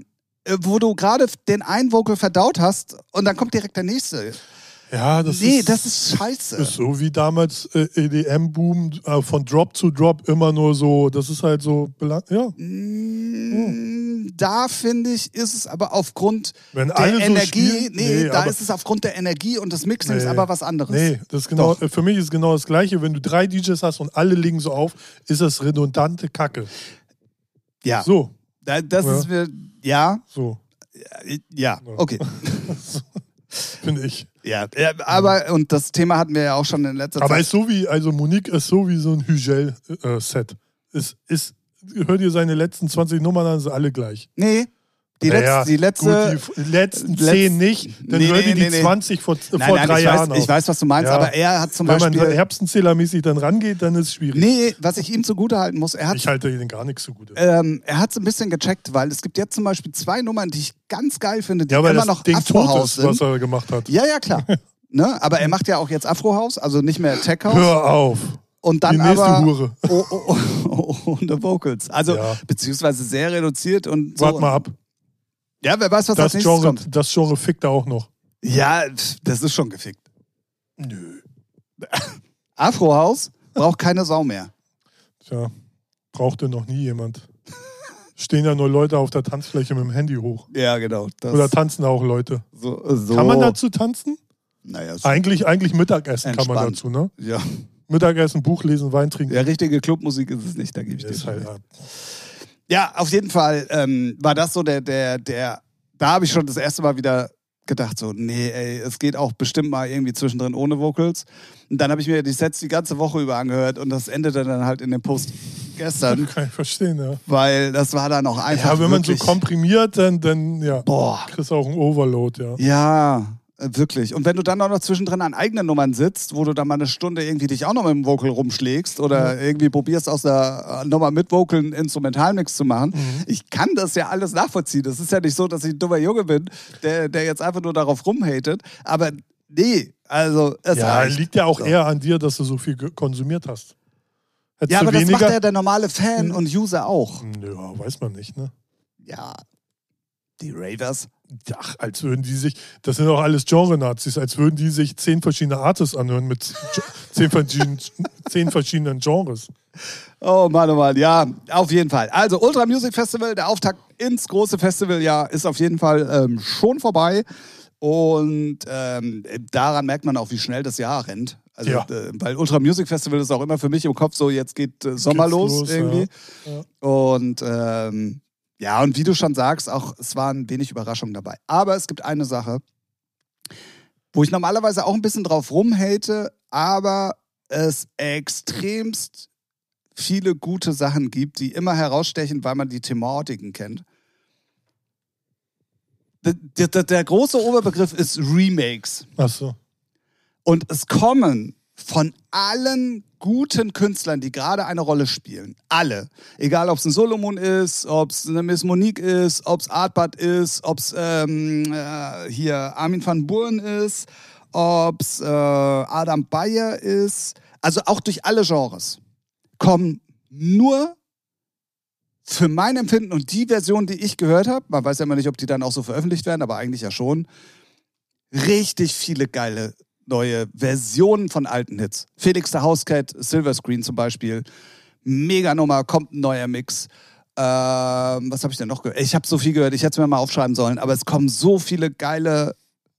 äh, wo du gerade den einen Vocal verdaut hast und dann kommt direkt der nächste. Ja, das nee, ist, das ist scheiße. Ist so wie damals äh, E D M-Boom, äh, von Drop zu Drop immer nur so, das ist halt so, belang- ja. Mm, Da finde ich, ist es aber aufgrund Wenn der alle so Energie, spielen- nee, nee, da aber- ist es aufgrund der Energie und des Mixings Nee. aber was anderes. Nee, das ist genau, Doch. äh, für mich ist genau das Gleiche. Wenn du drei D Js hast und alle legen so auf, ist das redundante Kacke. Ja, So, da, das Ja. ist mir, ja, so, ja, okay. finde ich. Ja, ja, aber, und das Thema hatten wir ja auch schon in letzter Aber Zeit. ist so wie, also Monique ist so wie so ein Hügel-Set. ist, ist, hör dir seine letzten zwanzig Nummern an, sind alle gleich. Nee, die, Naja, letzte, die letzte. Gut, die letzten letz- zehn nicht, dann Nee, hör nee, dir die nee, nee. zwanzig vor, nein, vor nein, drei ich Jahren weiß, auf. ich weiß, was du meinst, Ja. aber er hat zum Wenn man so Beispiel. erbsenzählermäßig dann rangeht, dann ist es schwierig. Nee, was ich ihm zugutehalten muss, er hat Ich halte den gar nichts so gut. Ähm, er hat es ein bisschen gecheckt, weil es gibt jetzt zum Beispiel zwei Nummern, die ich ganz geil finde, die Ja, weil immer das noch Ding tot Afro-House ist, was sind. er gemacht hat. Ja, ja, klar. ne? Aber er macht ja auch jetzt Afro-House, also nicht mehr Tech-House. Hör auf. Und dann Die nächste aber Hure. oh, oh, oh, ohne Vocals. Also, Ja. beziehungsweise sehr reduziert und so. Wart mal ab. Ja, wer weiß, was Das als nächstes Genre, kommt. das Genre fickt er auch noch. Ja, das ist schon gefickt. Nö. Afro-House braucht keine Sau mehr. Tja, brauchte noch nie jemand. Stehen ja nur Leute auf der Tanzfläche mit dem Handy hoch. Ja, genau. Das Oder tanzen auch Leute. so, so. Kann man dazu tanzen? Naja, ist Eigentlich, eigentlich Mittagessen kann man Entspannt. dazu, ne? ja. Mittagessen, Buch lesen, Wein trinken. ja, richtige Clubmusik ist es nicht, da gebe ich dir ist schon halt, recht. ja. Ja, auf jeden Fall ähm, war das so der, der, der, da habe ich schon das erste Mal wieder gedacht, so, nee, ey, es geht auch bestimmt mal irgendwie zwischendrin ohne Vocals. Und dann habe ich mir die Sets die ganze Woche über angehört und das endete dann halt in dem Post gestern, Kann ich verstehen, ja. weil das war dann auch einfach Ja, wenn man so wirklich, komprimiert, dann, dann ja, boah, kriegst du auch einen Overload, ja. ja, äh, wirklich. Und wenn du dann auch noch zwischendrin an eigenen Nummern sitzt, wo du dann mal eine Stunde irgendwie dich auch noch mit dem Vocal rumschlägst oder irgendwie probierst aus der äh, Nummer mit Vocal einen Instrumentalmix zu machen, Mhm. ich kann das ja alles nachvollziehen. Das ist ja nicht so, dass ich ein dummer Junge bin, der, der jetzt einfach nur darauf rumhatet. Aber nee, also es Ja, reicht. liegt ja auch So. eher an dir, dass du so viel ge- konsumiert hast. Hättest Ja, du aber das weniger... macht ja der normale Fan und User auch. Ja, weiß man nicht, ne? Ja, die Ravers. Ach, als würden die sich, das sind doch alles Genre-Nazis, als würden die sich zehn verschiedene Artists anhören mit zehn verschiedenen, zehn verschiedenen Genres. Oh Mann, oh Mann, ja, auf jeden Fall. Also Ultra Music Festival, der Auftakt ins große Festivaljahr ist auf jeden Fall ähm, schon vorbei. Und ähm, daran merkt man auch, wie schnell das Jahr rennt. Also, Ja. äh, weil Ultra Music Festival ist auch immer für mich im Kopf so, jetzt geht äh, Sommer Geht's los, los, irgendwie. ja. Und ähm, ja, und wie du schon sagst, auch es waren wenig Überraschungen dabei. Aber es gibt eine Sache, wo ich normalerweise auch ein bisschen drauf rumhate, aber es extremst viele gute Sachen gibt, die immer herausstechen, weil man die Thematiken kennt. Der, der, der große Oberbegriff ist Remakes. Ach so. Und es kommen von allen guten Künstlern, die gerade eine Rolle spielen, alle, egal ob es ein Solomon ist, ob es eine Miss Monique ist, ob es Artbad ist, ob es ähm, äh, hier Armin van Buuren ist, ob es äh, Adam Beyer ist, also auch durch alle Genres, kommen nur für mein Empfinden und die Version, die ich gehört habe, man weiß ja immer nicht, ob die dann auch so veröffentlicht werden, aber eigentlich ja schon, richtig viele geile neue Versionen von alten Hits. Felix der Housecat, Silver Screen zum Beispiel. Mega Nummer, kommt ein neuer Mix. Ähm, was habe ich denn noch gehört? Ich habe so viel gehört, ich hätte es mir mal aufschreiben sollen, aber es kommen so viele geile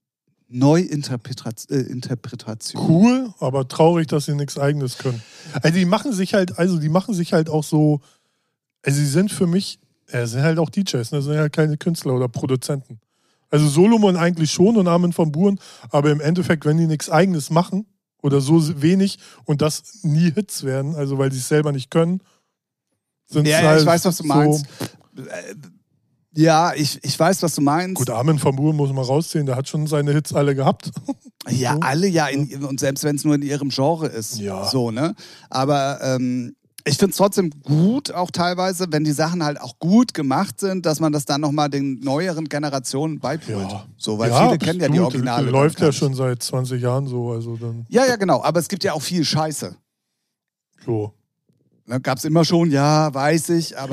Neuinterpretationen. Cool, aber traurig, dass sie nichts Eigenes können. Also die machen sich halt, also die machen sich halt auch so, also sie sind für mich, ja, sind halt auch D Js, ne? Sind halt keine Künstler oder Produzenten. Also Solomon eigentlich schon und Armin van Buuren, aber im Endeffekt, wenn die nichts Eigenes machen oder so wenig und das nie Hits werden, also weil sie es selber nicht können, sind Ja, es ja, halt ich weiß, was du so, meinst. Äh, Ja, ich, ich weiß, was du meinst. Gut, Armin van Buuren muss man rausziehen, der hat schon seine Hits alle gehabt. Ja, alle ja, in, und selbst wenn es nur in ihrem Genre ist. Ja. So, ne? Aber ähm, ich finde es trotzdem gut, auch teilweise, wenn die Sachen halt auch gut gemacht sind, dass man das dann nochmal den neueren Generationen beibringt. Ja. So, weil Ja, viele kennen ja die absolut. Originale. Läuft dann ja gar schon nicht. seit zwanzig Jahren so, also dann, Ja, ja, genau. Aber es gibt ja auch viel Scheiße. so. Ne, gab's immer schon, ja, weiß ich, aber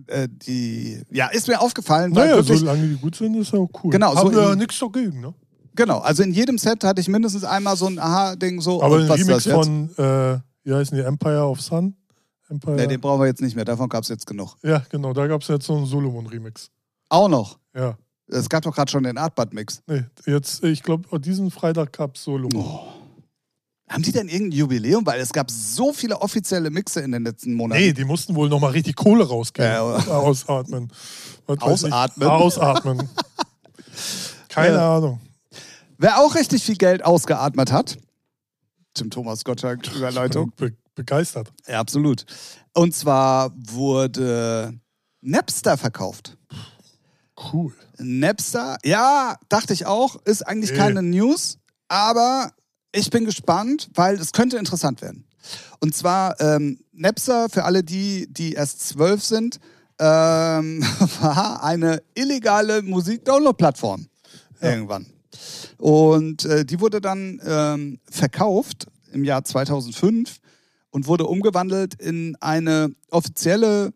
äh, die, ja, ist mir aufgefallen. Weil naja, wirklich, solange die gut sind, ist ja auch cool. Genau, Haben so wir ja in- nichts dagegen, ne? Genau, also in jedem Set hatte ich mindestens einmal so ein Aha-Ding so. Aber und ein was ist Remix das jetzt? von, äh, wie heißen die, Empire of Sun? Empire. Ne, den brauchen wir jetzt nicht mehr, davon gab es jetzt genug. Ja, genau, da gab es jetzt so einen Solomon-Remix. Auch noch. Ja. Es gab doch gerade schon den Artbud-Mix. Nee, jetzt, ich glaube, diesen Freitag gab es Solomon. Oh. Haben die denn irgendein Jubiläum? Weil es gab so viele offizielle Mixe in den letzten Monaten. Nee, die mussten wohl nochmal richtig Kohle rausgeben. Ja, aber- Ausatmen. Was weiß ich. Ausatmen? Ausatmen. Keine Ja. Ahnung. Wer auch richtig viel Geld ausgeatmet hat, Tim Thomas Gottschalk, Überleitung. Be begeistert. Ja, absolut. Und zwar wurde Napster verkauft. Cool. Napster, ja, dachte ich auch, ist eigentlich Nee. keine News, aber ich bin gespannt, weil es könnte interessant werden. Und zwar ähm, Napster, für alle die, die erst zwölf sind, ähm, war eine illegale Musik-Download-Plattform Ja. irgendwann. Und äh, die wurde dann ähm, verkauft im Jahr zweitausendfünf und wurde umgewandelt in eine offizielle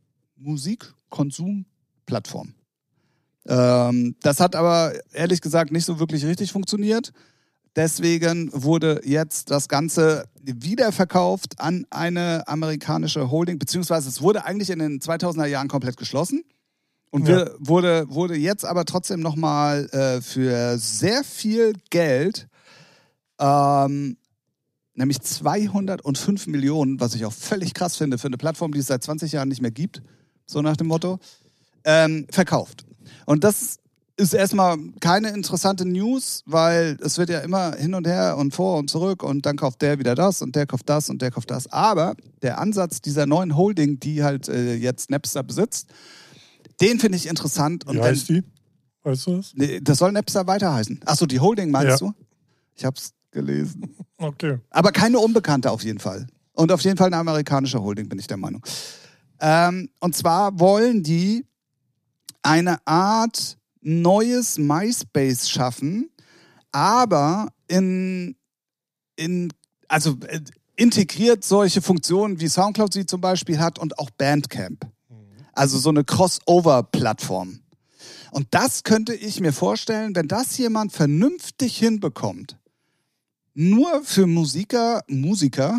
Musikkonsumplattform. Ähm, das hat aber ehrlich gesagt nicht so wirklich richtig funktioniert. Deswegen wurde jetzt das Ganze wiederverkauft an eine amerikanische Holding, beziehungsweise es wurde eigentlich in den zweitausender Jahren komplett geschlossen und Ja. wir, wurde, wurde jetzt aber trotzdem nochmal äh, für sehr viel Geld, ähm, nämlich zweihundertfünf Millionen, was ich auch völlig krass finde für eine Plattform, die es seit zwanzig Jahren nicht mehr gibt, so nach dem Motto, ähm, verkauft. Und das ist erstmal keine interessante News, weil es wird ja immer hin und her und vor und zurück und dann kauft der wieder das und der kauft das und der kauft das. Aber der Ansatz dieser neuen Holding, die halt äh, jetzt Napster besitzt, den finde ich interessant. Und Wie wenn, heißt die? Weißt du das? Nee, das soll Napster weiter heißen. Achso, die Holding meinst Ja. du? Ich hab's gelesen. Okay. Aber keine unbekannte auf jeden Fall. Und auf jeden Fall eine amerikanische Holding, bin ich der Meinung. Ähm, und zwar wollen die eine Art neues MySpace schaffen, aber in, in also äh, integriert solche Funktionen wie Soundcloud sie zum Beispiel hat und auch Bandcamp. Also so eine Crossover-Plattform. Und das könnte ich mir vorstellen, wenn das jemand vernünftig hinbekommt, nur für Musiker, Musiker,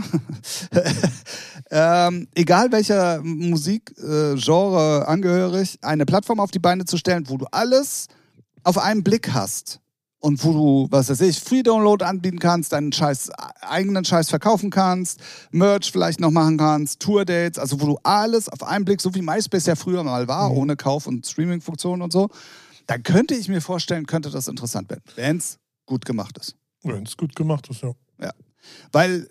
ähm, egal welcher Musikgenre äh, Genre angehörig, eine Plattform auf die Beine zu stellen, wo du alles auf einen Blick hast und wo du, was weiß ich, Free-Download anbieten kannst, deinen Scheiß, eigenen Scheiß verkaufen kannst, Merch vielleicht noch machen kannst, Tour-Dates, also wo du alles auf einen Blick, so wie MySpace ja früher mal war, Mhm. ohne Kauf- und Streaming-Funktionen und so, dann könnte ich mir vorstellen, könnte das interessant werden, wenn es gut gemacht ist. Wenn es gut gemacht ist, ja. Weil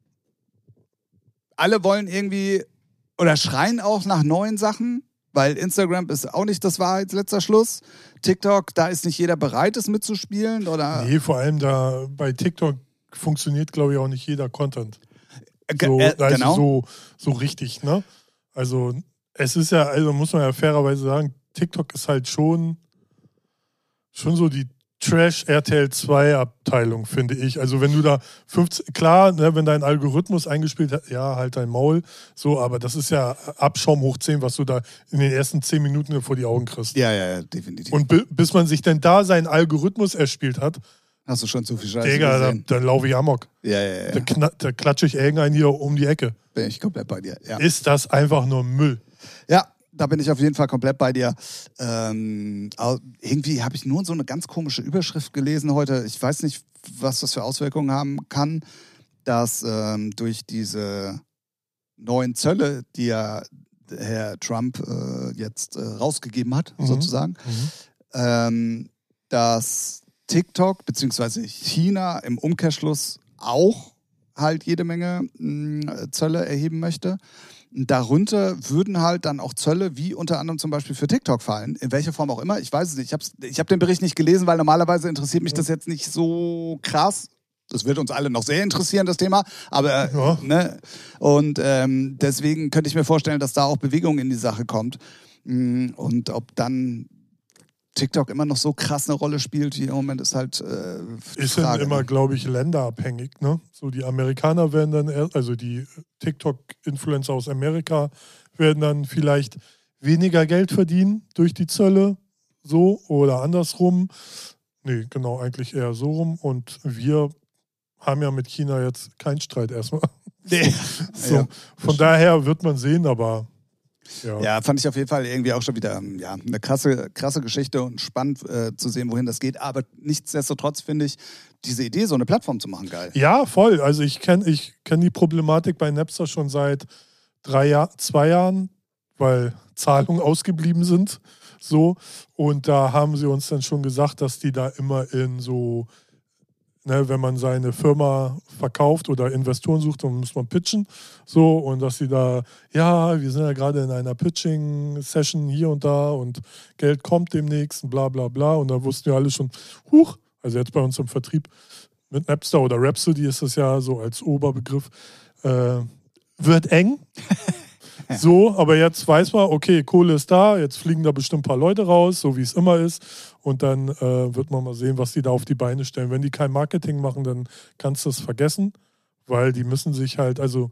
alle wollen irgendwie oder schreien auch nach neuen Sachen, weil Instagram ist auch nicht das Wahrheitsletzter Schluss. TikTok, da ist nicht jeder bereit, es mitzuspielen. Oder Nee, vor allem da bei TikTok funktioniert, glaube ich, auch nicht jeder Content. Ge- So, äh, also genau. so, so richtig, ne? Also es ist ja, also muss man ja fairerweise sagen, TikTok ist halt schon, schon so die Trash-R T L zwei Abteilung, finde ich. Also wenn du da fünfzehn, klar, ne, wenn dein Algorithmus eingespielt hat, ja, halt dein Maul, so, aber das ist ja Abschaum hoch zehn, was du da in den ersten zehn Minuten vor die Augen kriegst. Ja, ja, ja, definitiv. Und bi- bis man sich denn da seinen Algorithmus erspielt hat, Hast du schon zu viel Scheiße Digga, da, gesehen? da laufe ich amok. Ja, ja, ja. Da, kna- da klatsche ich irgendeinen hier um die Ecke. Bin ich komplett bei dir. Ja. Ist das einfach nur Müll? Ja, da bin ich auf jeden Fall komplett bei dir. Ähm, au- irgendwie habe ich nur so eine ganz komische Überschrift gelesen heute. Ich weiß nicht, was das für Auswirkungen haben kann, dass ähm, durch diese neuen Zölle, die ja Herr Trump äh, jetzt äh, rausgegeben hat, Mhm. sozusagen, Mhm. ähm, dass TikTok bzw. China im Umkehrschluss auch halt jede Menge mh, Zölle erheben möchte. Darunter würden halt dann auch Zölle wie unter anderem zum Beispiel für TikTok fallen. In welcher Form auch immer. Ich weiß es nicht. Ich habe ich hab den Bericht nicht gelesen, weil normalerweise interessiert mich das jetzt nicht so krass. Das wird uns alle noch sehr interessieren, das Thema. Aber, Ja. ne? Und ähm, deswegen könnte ich mir vorstellen, dass da auch Bewegung in die Sache kommt. Mm, Und ob dann TikTok immer noch so krass eine Rolle spielt wie im Moment, ist halt äh, die Ist dann Frage. immer, ne? glaube ich, länderabhängig. Ne? So die Amerikaner werden dann, erst, also die TikTok-Influencer aus Amerika werden dann vielleicht weniger Geld verdienen durch die Zölle, so oder andersrum. Nee, genau, eigentlich eher so rum. Und wir haben ja mit China jetzt keinen Streit erstmal. Nee. So, Ja. von daher wird man sehen, aber ja. Ja, fand ich auf jeden Fall irgendwie auch schon wieder ja, eine krasse, krasse Geschichte und spannend äh, zu sehen, wohin das geht. Aber nichtsdestotrotz finde ich diese Idee, so eine Plattform zu machen, geil. Ja, voll. Also ich kenne ich kenn die Problematik bei Napster schon seit drei Jahr, zwei Jahren, weil Zahlungen ausgeblieben sind. So. Und da haben sie uns dann schon gesagt, dass die da immer in so, ne, wenn man seine Firma verkauft oder Investoren sucht, dann muss man pitchen. So, und dass sie da, ja, wir sind ja gerade in einer Pitching-Session hier und da und Geld kommt demnächst und bla bla bla. Und da wussten wir alle schon, huch, also jetzt bei uns im Vertrieb mit Napster oder Rhapsody ist das ja so als Oberbegriff, äh, wird eng. Ja. So, aber jetzt weiß man, okay, Kohle ist da, jetzt fliegen da bestimmt ein paar Leute raus, so wie es immer ist. Und dann äh, wird man mal sehen, was die da auf die Beine stellen. Wenn die kein Marketing machen, dann kannst du es vergessen, weil die müssen sich halt, also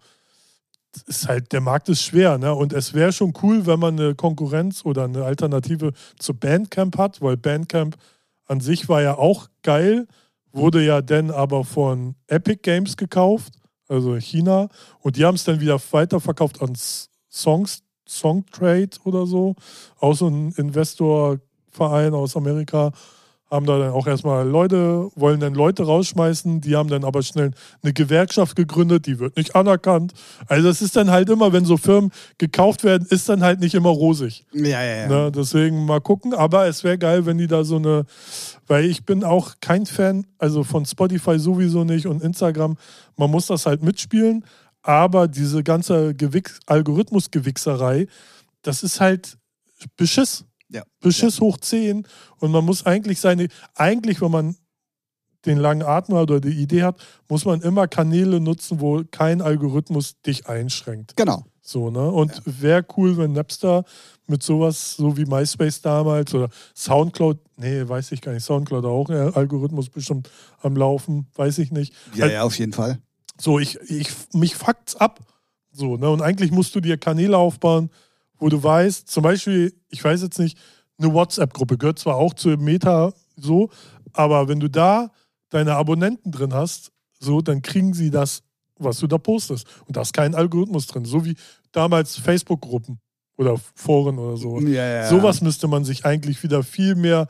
ist halt, der Markt ist schwer, ne? Und es wäre schon cool, wenn man eine Konkurrenz oder eine Alternative zu Bandcamp hat, weil Bandcamp an sich war ja auch geil, wurde ja dann aber von Epic Games gekauft, also China, und die haben es dann wieder weiterverkauft an Songs, Songtrade oder so, auch so ein Investorverein aus Amerika, haben da dann auch erstmal Leute, wollen dann Leute rausschmeißen, die haben dann aber schnell eine Gewerkschaft gegründet, die wird nicht anerkannt. Also das ist dann halt immer, wenn so Firmen gekauft werden, ist dann halt nicht immer rosig. Ja, ja, ja. Ne, deswegen mal gucken, aber es wäre geil, wenn die da so eine, weil ich bin auch kein Fan, also von Spotify sowieso nicht und Instagram, man muss das halt mitspielen, aber diese ganze Gewichs- Algorithmusgewichserei, das ist halt Beschiss. Ja. Beschiss hoch zehn und man muss eigentlich seine, eigentlich, wenn man den langen Atem hat oder die Idee hat, muss man immer Kanäle nutzen, wo kein Algorithmus dich einschränkt. Genau. So, ne? Und Ja. wäre cool, wenn Napster mit sowas, so wie MySpace damals oder Soundcloud, nee, weiß ich gar nicht, Soundcloud auch, ja, Algorithmus bestimmt am Laufen, weiß ich nicht. Ja, Halt, ja, auf jeden Fall. so, ich, ich, mich fuckt's ab. So, ne? Und eigentlich musst du dir Kanäle aufbauen, wo du weißt, zum Beispiel, ich weiß jetzt nicht, eine WhatsApp-Gruppe gehört zwar auch zu Meta so, aber wenn du da deine Abonnenten drin hast, so, dann kriegen sie das, was du da postest. Und da ist kein Algorithmus drin. So wie damals Facebook-Gruppen oder Foren oder so. Ja, ja. Sowas müsste man sich eigentlich wieder viel mehr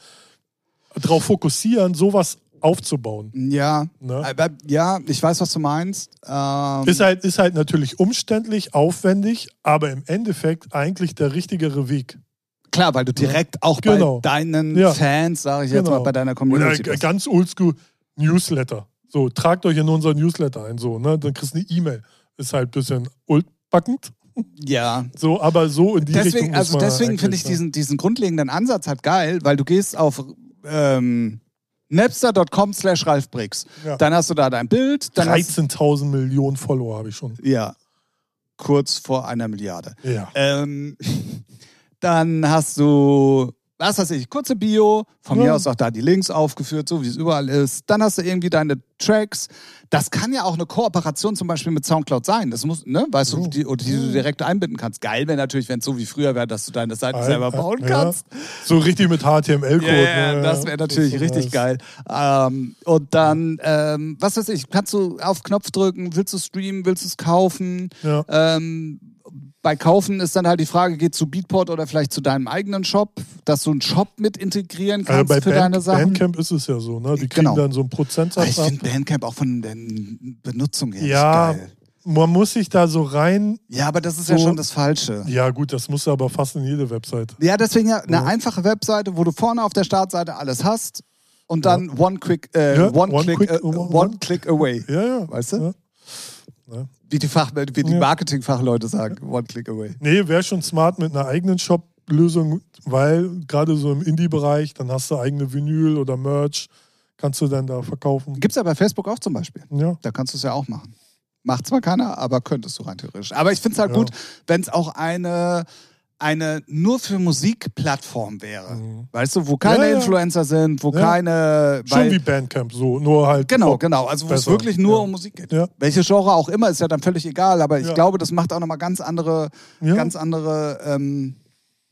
drauf fokussieren, sowas aufzubauen. Ja, Ne? aber, ja, ich weiß, was du meinst. Ähm, Ist halt, ist halt natürlich umständlich, aufwendig, aber im Endeffekt eigentlich der richtigere Weg. klar, weil du direkt auch Genau. bei deinen Ja. Fans, sage ich jetzt Genau. mal, bei deiner Oder Community g- bist. ganz oldschool Newsletter. So, tragt euch in unseren Newsletter ein, so, ne? Dann kriegst du eine E-Mail. Ist halt ein bisschen oldbackend. Ja. So, aber so in die Richtung Deswegen, muss also man deswegen finde eigentlich, ich diesen, diesen grundlegenden Ansatz halt geil, weil du gehst auf ähm, napster.com slash Ralf Brix. Ja. Dann hast du da dein Bild. Dann hast, dreizehntausend Millionen Follower habe ich schon. ja, kurz vor einer Milliarde. Ja. Ähm, dann hast du, was weiß ich, kurze Bio, von Ja. mir aus auch da die Links aufgeführt, so wie es überall ist. Dann hast du irgendwie deine Tracks. Das kann ja auch eine Kooperation zum Beispiel mit Soundcloud sein. Das muss, ne, weißt Oh. du, die, oder die du direkt einbinden kannst. Geil wäre natürlich, wenn es so wie früher wäre, dass du deine Seiten Ein- selber ein- bauen ja. kannst. So richtig mit H T M L-Code. Ja, ne? das wäre natürlich ist richtig nice. geil. Ähm, und dann, ähm, was weiß ich, kannst du auf Knopf drücken, willst du streamen, willst du es kaufen? Ja. Ähm, bei Kaufen ist dann halt die Frage, geht zu Beatport oder vielleicht zu deinem eigenen Shop, dass du einen Shop mit integrieren Also kannst bei für Band, deine Sachen. Bandcamp ist es ja so, ne? Die kriegen Genau. dann so einen Ah, Prozentsatz ich ab. finde Bandcamp auch von der Benutzung her Ja. nicht geil. Man muss sich da so rein. Ja, aber das ist ja So- schon das Falsche. Ja, gut, das musst du aber fast in jede Website. Ja, deswegen ja eine Ja. einfache Webseite, wo du vorne auf der Startseite alles hast und dann one quick, äh, Ja, one, one click, quick- äh, one- one click away. Ja, ja. Weißt du? Ja. Ja. Wie die, Fach, wie die Ja. Marketingfachleute sagen, one click away. Nee, wäre schon smart mit einer eigenen Shop-Lösung, weil gerade so im Indie-Bereich, dann hast du eigene Vinyl oder Merch, kannst du dann da verkaufen. Gibt's ja bei Facebook auch zum Beispiel. Ja. Da kannst du es ja auch machen. Macht zwar keiner, aber könntest du rein theoretisch. Aber ich finde es halt Ja. gut, wenn es auch eine, eine nur für Musik Plattform wäre. Mhm. Weißt du, wo keine Ja, ja. Influencer sind, wo Ja. keine... Schon weil- wie Bandcamp, so, nur halt. Genau, Pop. genau. Also wo es Besser. wirklich nur Ja. um Musik geht. Ja. Welche Genre auch immer, ist ja dann völlig egal, aber ich Ja. glaube, das macht auch nochmal ganz andere, Ja. ganz andere ähm,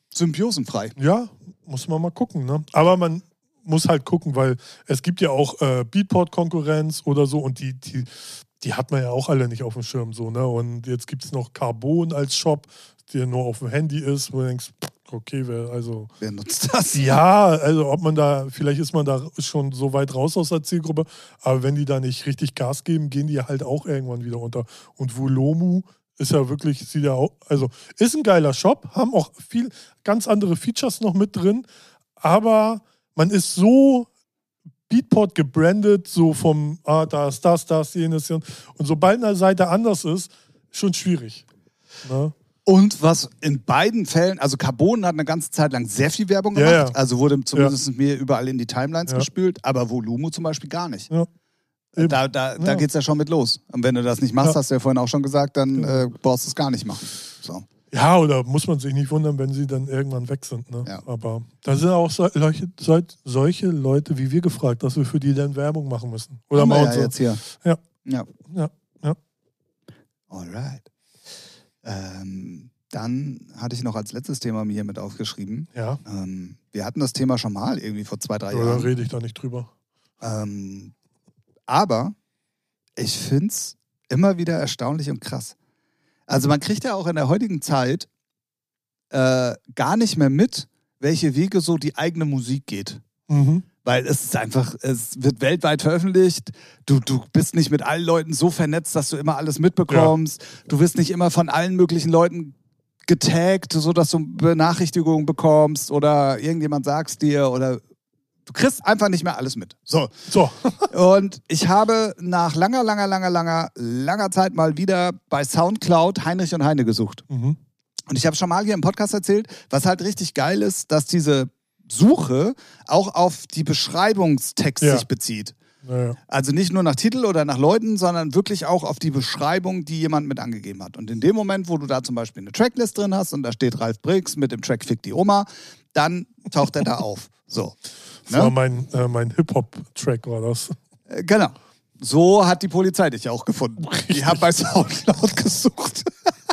symbiosenfrei. Ja, muss man mal gucken, ne? Aber man muss halt gucken, weil es gibt ja auch äh, Beatport-Konkurrenz oder so und die, die, die hat man ja auch alle nicht auf dem Schirm so, ne? Und jetzt gibt es noch Carbon als Shop, der nur auf dem Handy ist, wo du denkst, okay, wer, also. Wer nutzt das? Ja, also ob man da, vielleicht ist man da schon so weit raus aus der Zielgruppe, aber wenn die da nicht richtig Gas geben, gehen die halt auch irgendwann wieder unter. Und Volumu ist ja wirklich, sieht ja auch, also ist ein geiler Shop, haben auch viel, ganz andere Features noch mit drin, aber man ist so Beatport gebrandet, so vom, ah, da ist das, das, jenes, und sobald eine Seite anders ist, schon schwierig. Ne? Und was in beiden Fällen, also Carbon hat eine ganze Zeit lang sehr viel Werbung gemacht, ja, ja. also wurde zumindest ja. mir überall in die Timelines ja. gespült, aber Volumo zum Beispiel gar nicht. Ja. Da, da, da ja. geht es ja schon mit los. Und wenn du das nicht machst, ja. hast du ja vorhin auch schon gesagt, dann ja. äh, brauchst du es gar nicht machen. So. Ja, oder muss man sich nicht wundern, wenn sie dann irgendwann weg sind. Ne? Ja. Aber da sind auch solche, solche Leute wie wir gefragt, dass wir für die dann Werbung machen müssen. Oder Haben wir mal ja so. jetzt hier. Ja. Ja. Ja. ja. Alright. Ähm, dann hatte ich noch als letztes Thema mir hier mit aufgeschrieben. Ja. Ähm, wir hatten das Thema schon mal irgendwie vor zwei, drei Oder Jahren. rede ich da nicht drüber. Ähm, aber ich finde es immer wieder erstaunlich und krass. Also man kriegt ja auch in der heutigen Zeit äh, gar nicht mehr mit, welche Wege so die eigene Musik geht. Mhm. Weil es ist einfach, es wird weltweit veröffentlicht. Du, du bist nicht mit allen Leuten so vernetzt, dass du immer alles mitbekommst. Ja. Du wirst nicht immer von allen möglichen Leuten getaggt, sodass du Benachrichtigungen bekommst oder irgendjemand sagst dir oder du kriegst einfach nicht mehr alles mit. So. so. Und ich habe nach langer, langer, langer, langer, langer Zeit mal wieder bei Soundcloud Heinrich und Heine gesucht. Mhm. Und ich habe schon mal hier im Podcast erzählt, was halt richtig geil ist, dass diese Suche auch auf die Beschreibungstext ja. sich bezieht. Ja, ja. Also nicht nur nach Titel oder nach Leuten, sondern wirklich auch auf die Beschreibung, die jemand mit angegeben hat. Und in dem Moment, wo du da zum Beispiel eine Tracklist drin hast und da steht Ralf Briggs mit dem Track Fick die Oma, dann taucht er da auf. So. Das ne? war mein, äh, mein Hip-Hop-Track, war das. Äh, genau. So hat die Polizei dich auch gefunden. Richtig. Die haben bei Soundcloud gesucht.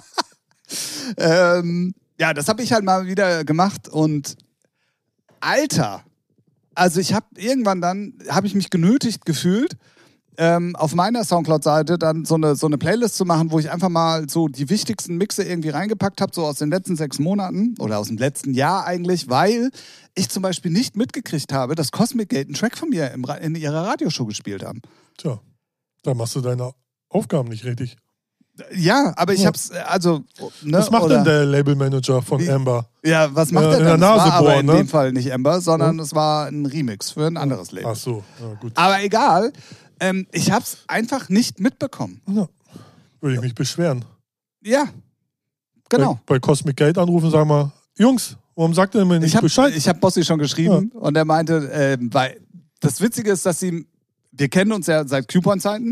ähm, ja, das habe ich halt mal wieder gemacht und Alter, also ich habe irgendwann dann, habe ich mich genötigt gefühlt, ähm, auf meiner Soundcloud-Seite dann so eine, so eine Playlist zu machen, wo ich einfach mal so die wichtigsten Mixe irgendwie reingepackt habe, so aus den letzten sechs Monaten oder aus dem letzten Jahr eigentlich, weil ich zum Beispiel nicht mitgekriegt habe, dass Cosmic Gate einen Track von mir im, in ihrer Radioshow gespielt haben. Tja, da machst du deine Aufgaben nicht richtig. Ja, aber ich ja. hab's, also... Ne, was macht oder, denn der Labelmanager von wie, Amber? Ja, was macht äh, er denn? In der Nase das war bohren, aber in ne? dem Fall nicht Amber, sondern ja. es war ein Remix für ein anderes Label. Ach so, ja, gut. Aber egal, ähm, ich hab's einfach nicht mitbekommen. Ja. Würde ich mich beschweren. Ja, genau. Bei, bei Cosmic Gate anrufen, sagen wir, Jungs, warum sagt ihr mir nicht ich hab, Bescheid? Ich habe Bossi schon geschrieben ja. und er meinte, äh, weil das Witzige ist, dass sie, wir kennen uns ja seit Q-Point-Zeiten,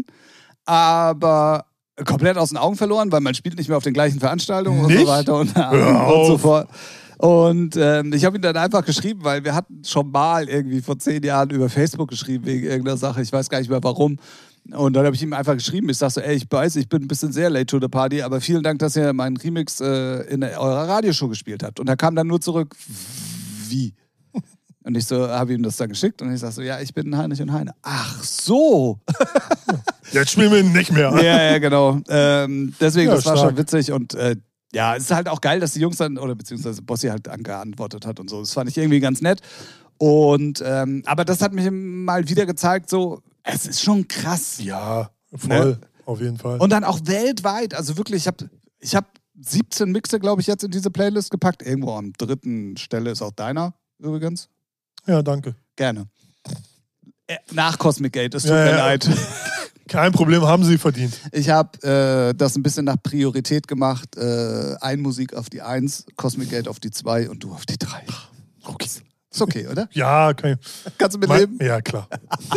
aber komplett aus den Augen verloren, weil man spielt nicht mehr auf den gleichen Veranstaltungen nicht? und so weiter und, und so fort. Und ähm, ich habe ihn dann einfach geschrieben, weil wir hatten schon mal irgendwie vor zehn Jahren über Facebook geschrieben wegen irgendeiner Sache, ich weiß gar nicht mehr warum. Und dann habe ich ihm einfach geschrieben, ich sag so, ey, ich weiß, ich bin ein bisschen sehr late to the party, aber vielen Dank, dass ihr meinen Remix äh, in eurer Radioshow gespielt habt. Und er kam dann nur zurück, wie? Und ich so, habe ihm das dann geschickt und ich sag so, ja, ich bin Heinrich und Heine. Ach so! Jetzt spielen wir ihn nicht mehr. Ja, ja, genau. Ähm, deswegen, ja, das war stark. schon witzig und äh, ja, es ist halt auch geil, dass die Jungs dann, oder beziehungsweise Bossi halt geantwortet hat und so. Das fand ich irgendwie ganz nett. Und, ähm, aber das hat mich mal wieder gezeigt, so, es ist schon krass. Ja, voll, ne? Auf jeden Fall. Und dann auch weltweit, also wirklich, ich habe ich hab siebzehn Mixe, glaube ich, jetzt in diese Playlist gepackt. Irgendwo an dritten Stelle ist auch deiner, übrigens. Ja, danke. Gerne. Äh, nach Cosmic Gate, es tut ja, mir ja. leid. Kein Problem, haben sie verdient. Ich habe äh, das ein bisschen nach Priorität gemacht. Äh, ein Musik auf die eins, Cosmic Gate auf die zwei und du auf die drei. Okay. Ist okay, oder? Ja, kann ich. Kannst du mitleben? Ja, klar.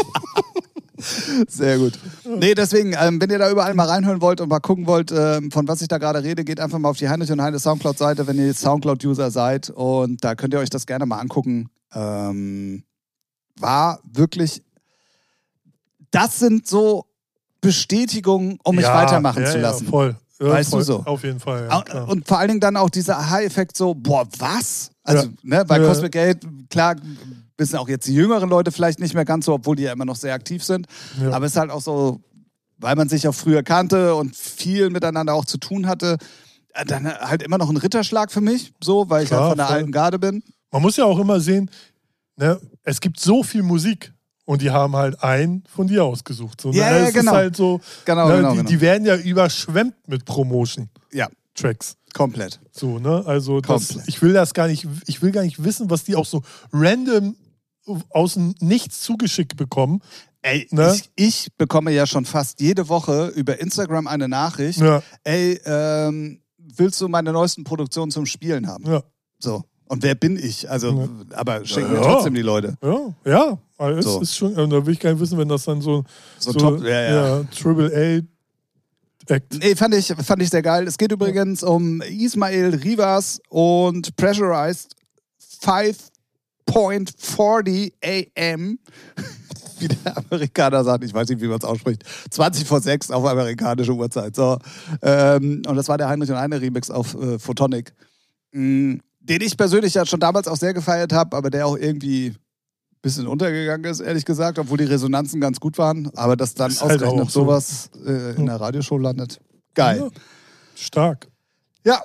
Sehr gut. Nee, deswegen, ähm, wenn ihr da überall mal reinhören wollt und mal gucken wollt, ähm, von was ich da gerade rede, geht einfach mal auf die Heinrich und Heine Soundcloud-Seite, wenn ihr Soundcloud-User seid. Und da könnt ihr euch das gerne mal angucken. Ähm, war wirklich... Das sind so Bestätigungen, um mich ja, weitermachen ja, zu lassen. Ja, voll. Ja, weißt voll, du so. Auf jeden Fall, ja, klar. Und vor allen Dingen dann auch dieser Aha-Effekt so, boah, was? Also, Ja. ne, bei Ja. Cosmic Gate, klar, wissen auch jetzt die jüngeren Leute vielleicht nicht mehr ganz so, obwohl die ja immer noch sehr aktiv sind. Ja. Aber es ist halt auch so, weil man sich auch früher kannte und viel miteinander auch zu tun hatte, dann halt immer noch ein Ritterschlag für mich, so, weil ich Klar, halt von der voll. alten Garde bin. Man muss ja auch immer sehen, ne, es gibt so viel Musik und die haben halt einen von dir ausgesucht. So, ne? Ja, ja, es genau. ist halt so, Genau, ne, genau, die, genau. die werden ja überschwemmt mit Promotion-Tracks. Ja, komplett. So, ne? Also das, Komplett. ich will das gar nicht, ich will gar nicht wissen, was die auch so random aus dem Nichts zugeschickt bekommen. Ey, Ne? ich, ich bekomme ja schon fast jede Woche über Instagram eine Nachricht, Ja, ey, ähm, willst du meine neuesten Produktionen zum Spielen haben? ja, So. Und wer bin ich? Also, Ja. aber schenken mir Ja. trotzdem die Leute. ja, ja. Aber es So. ist schon, und da will ich gar nicht wissen, wenn das dann so, So top, ja, ja. Triple A Act. Nee, fand ich, fand ich sehr geil. Es geht übrigens um Ismael Rivas und Pressurized five point four zero A M. Wie der Amerikaner sagt, ich weiß nicht, wie man es ausspricht. zwanzig vor sechs auf amerikanische Uhrzeit. So. Ähm, und das war der Heinrich und Heine Remix auf äh, Photonic. Mhm. Den ich persönlich ja schon damals auch sehr gefeiert habe, aber der auch irgendwie ein bisschen untergegangen ist, ehrlich gesagt, obwohl die Resonanzen ganz gut waren. Aber dass dann Ist halt ausgerechnet auch so. sowas äh, in der Radioshow landet. Geil. Ja, stark. Ja.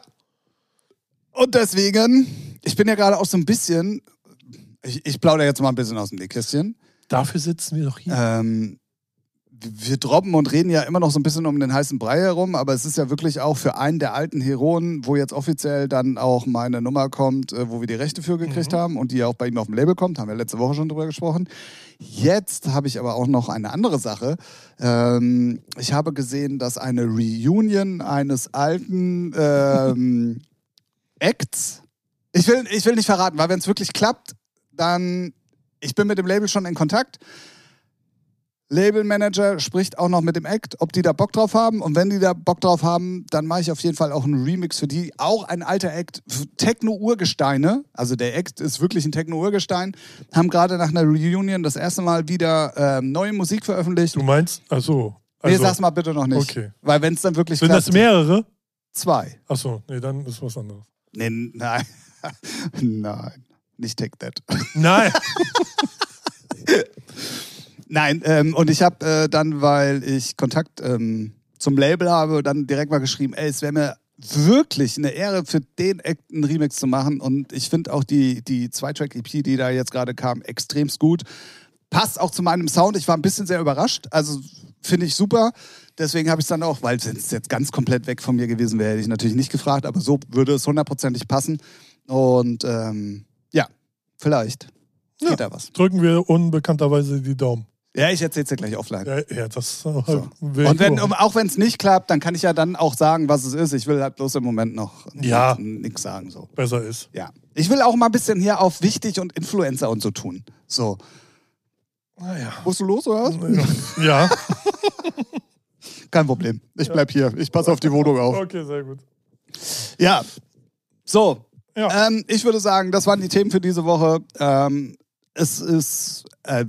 Und deswegen, ich bin ja gerade auch so ein bisschen, ich, ich plaudere jetzt mal ein bisschen aus dem Nähkästchen. Dafür sitzen wir doch hier. Ähm, wir droppen und reden ja immer noch so ein bisschen um den heißen Brei herum, aber es ist ja wirklich auch für einen der alten Heroen, wo jetzt offiziell dann auch meine Nummer kommt, äh, wo wir die Rechte für gekriegt Mhm. haben und die ja auch bei ihm auf dem Label kommt, haben wir letzte Woche schon drüber gesprochen. Jetzt habe ich aber auch noch eine andere Sache. Ähm, ich habe gesehen, dass eine Reunion eines alten ähm, Acts, ich will, ich will nicht verraten, weil wenn es wirklich klappt, dann, ich bin mit dem Label schon in Kontakt. Labelmanager spricht auch noch mit dem Act, ob die da Bock drauf haben. Und wenn die da Bock drauf haben, dann mache ich auf jeden Fall auch einen Remix für die. Auch ein alter Act, Techno-Urgesteine. Also der Act ist wirklich ein Techno-Urgestein. Haben gerade nach einer Reunion das erste Mal wieder ähm, neue Musik veröffentlicht. Du meinst, achso. nee, Also, sag's mal bitte noch nicht. Okay. Weil wenn es dann wirklich sind klappt, das mehrere? zwei. Achso, nee, dann ist was anderes. Nee, nein. Nein. Nicht Take That. Nein. Nein, ähm, und ich habe äh, dann, weil ich Kontakt ähm, zum Label habe, dann direkt mal geschrieben, ey, es wäre mir wirklich eine Ehre, für den Act einen Remix zu machen. Und ich finde auch die, die Zwei-Track-E P, die da jetzt gerade kam, extremst gut. Passt auch zu meinem Sound. Ich war ein bisschen sehr überrascht. Also finde ich super. Deswegen habe ich es dann auch, weil es jetzt ganz komplett weg von mir gewesen wäre, hätte ich natürlich nicht gefragt. Aber so würde es hundertprozentig passen. Und ähm, ja, vielleicht Ja. geht da was. Drücken wir unbekannterweise die Daumen. Ja, ich erzähl's dir gleich offline. Ja, ja das So. will Und ich wenn, auch. um, auch wenn es nicht klappt, dann kann ich ja dann auch sagen, was es ist. Ich will halt bloß im Moment noch Ja. nichts sagen. So. besser ist. Ja. Ich will auch mal ein bisschen hier auf wichtig und Influencer und so tun. So. Naja. Musst du los, oder was? Ja. Kein Problem. Ich bleib hier. Ich passe auf die Wohnung auf. Okay, sehr gut. Ja. So. Ja. Ähm, ich würde sagen, das waren die Themen für diese Woche. Ähm, es ist äh,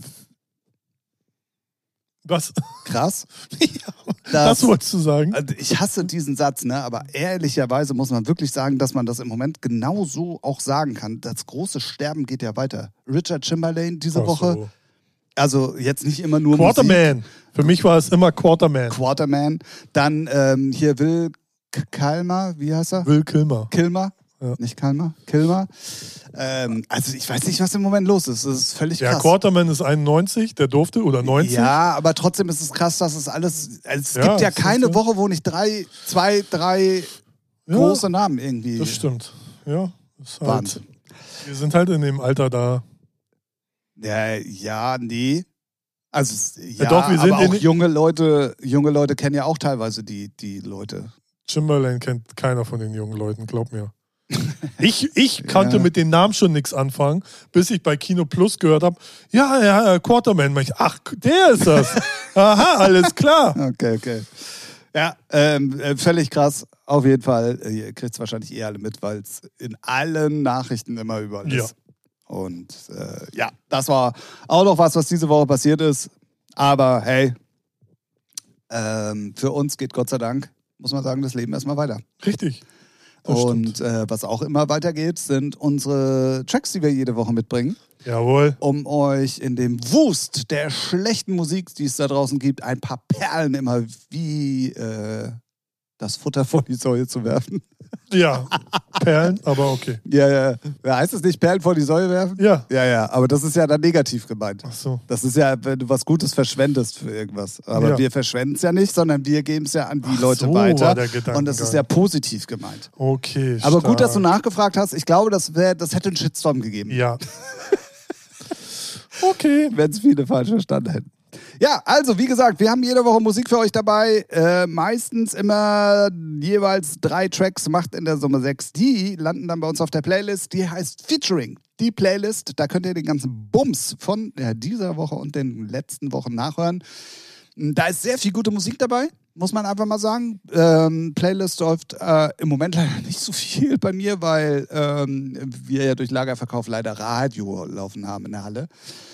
Was? krass. Das wolltest du sagen? Also ich hasse diesen Satz, ne? Aber ehrlicherweise muss man wirklich sagen, dass man das im Moment genau so auch sagen kann. Das große Sterben geht ja weiter. Richard Chamberlain diese Ach Woche, so. also jetzt nicht immer nur Quarterman. Musik, Für mich war es immer Quarterman. Quarterman. Dann ähm, hier Will Kalmer, wie heißt er? Will Kilmer. Kilmer. Ja. Nicht Kalmer, Kilmer. Ähm, also ich weiß nicht, was im Moment los ist. Das ist völlig Ja, krass. Quarterman ist einundneunzig, der durfte, oder neunzig. Ja, aber trotzdem ist es krass, dass es alles. Also es Ja, gibt ja das ist keine so. Woche, wo nicht drei, zwei, drei Ja, große Namen irgendwie. das stimmt. Ja, ist halt, Wahnsinn. wir sind halt in dem Alter da. Ja, ja, nee. Also es- ja, doch, wir sind aber auch in- junge Leute, junge Leute kennen ja auch teilweise die, die Leute. Chamberlain kennt keiner von den jungen Leuten, glaub mir. Ich, ich konnte Ja. mit den Namen schon nichts anfangen, bis ich bei Kino Plus gehört habe, ja, ja, Quarterman. Ich, ach, der ist das. Aha, alles klar. Okay, okay. Ja, ähm, äh, völlig krass. Auf jeden Fall. Äh, Ihr kriegt es wahrscheinlich eh alle mit, weil es in allen Nachrichten immer überall Ja. ist. Und äh, ja, das war auch noch was, was diese Woche passiert ist. Aber hey, ähm, für uns geht Gott sei Dank muss man sagen, das Leben erstmal weiter. Richtig. Das Und äh, was auch immer weitergeht, sind unsere Tracks, die wir jede Woche mitbringen. Jawohl. Um euch in dem Wust der schlechten Musik, die es da draußen gibt, ein paar Perlen immer wie äh, das Futter vor die Säue zu werfen. Ja, Perlen, aber okay. Ja, ja. ja. Heißt es nicht Perlen vor die Säue werfen? Ja. Ja, ja. Aber das ist ja dann negativ gemeint. Ach so. Das ist ja, wenn du was Gutes verschwendest für irgendwas. Aber Ja. wir verschwenden es ja nicht, sondern wir geben es ja an die Ach Leute so weiter. war der Gedankengang. Und das ist ja positiv gemeint. Okay, Aber stark. gut, dass du nachgefragt hast. Ich glaube, das, wär, das hätte einen Shitstorm gegeben. Ja. Okay. Wenn es viele falsch verstanden hätten. Ja, also wie gesagt, wir haben jede Woche Musik für euch dabei. Äh, meistens immer jeweils drei Tracks, macht in der Summe sechs. Die landen dann bei uns auf der Playlist. Die heißt Featuring. Die Playlist, da könnt ihr den ganzen Bums von ja, dieser Woche und den letzten Wochen nachhören. Da ist sehr viel gute Musik dabei, muss man einfach mal sagen. Ähm, Playlist läuft äh, im Moment leider nicht so viel bei mir, weil ähm, wir ja durch Lagerverkauf leider Radio laufen haben in der Halle.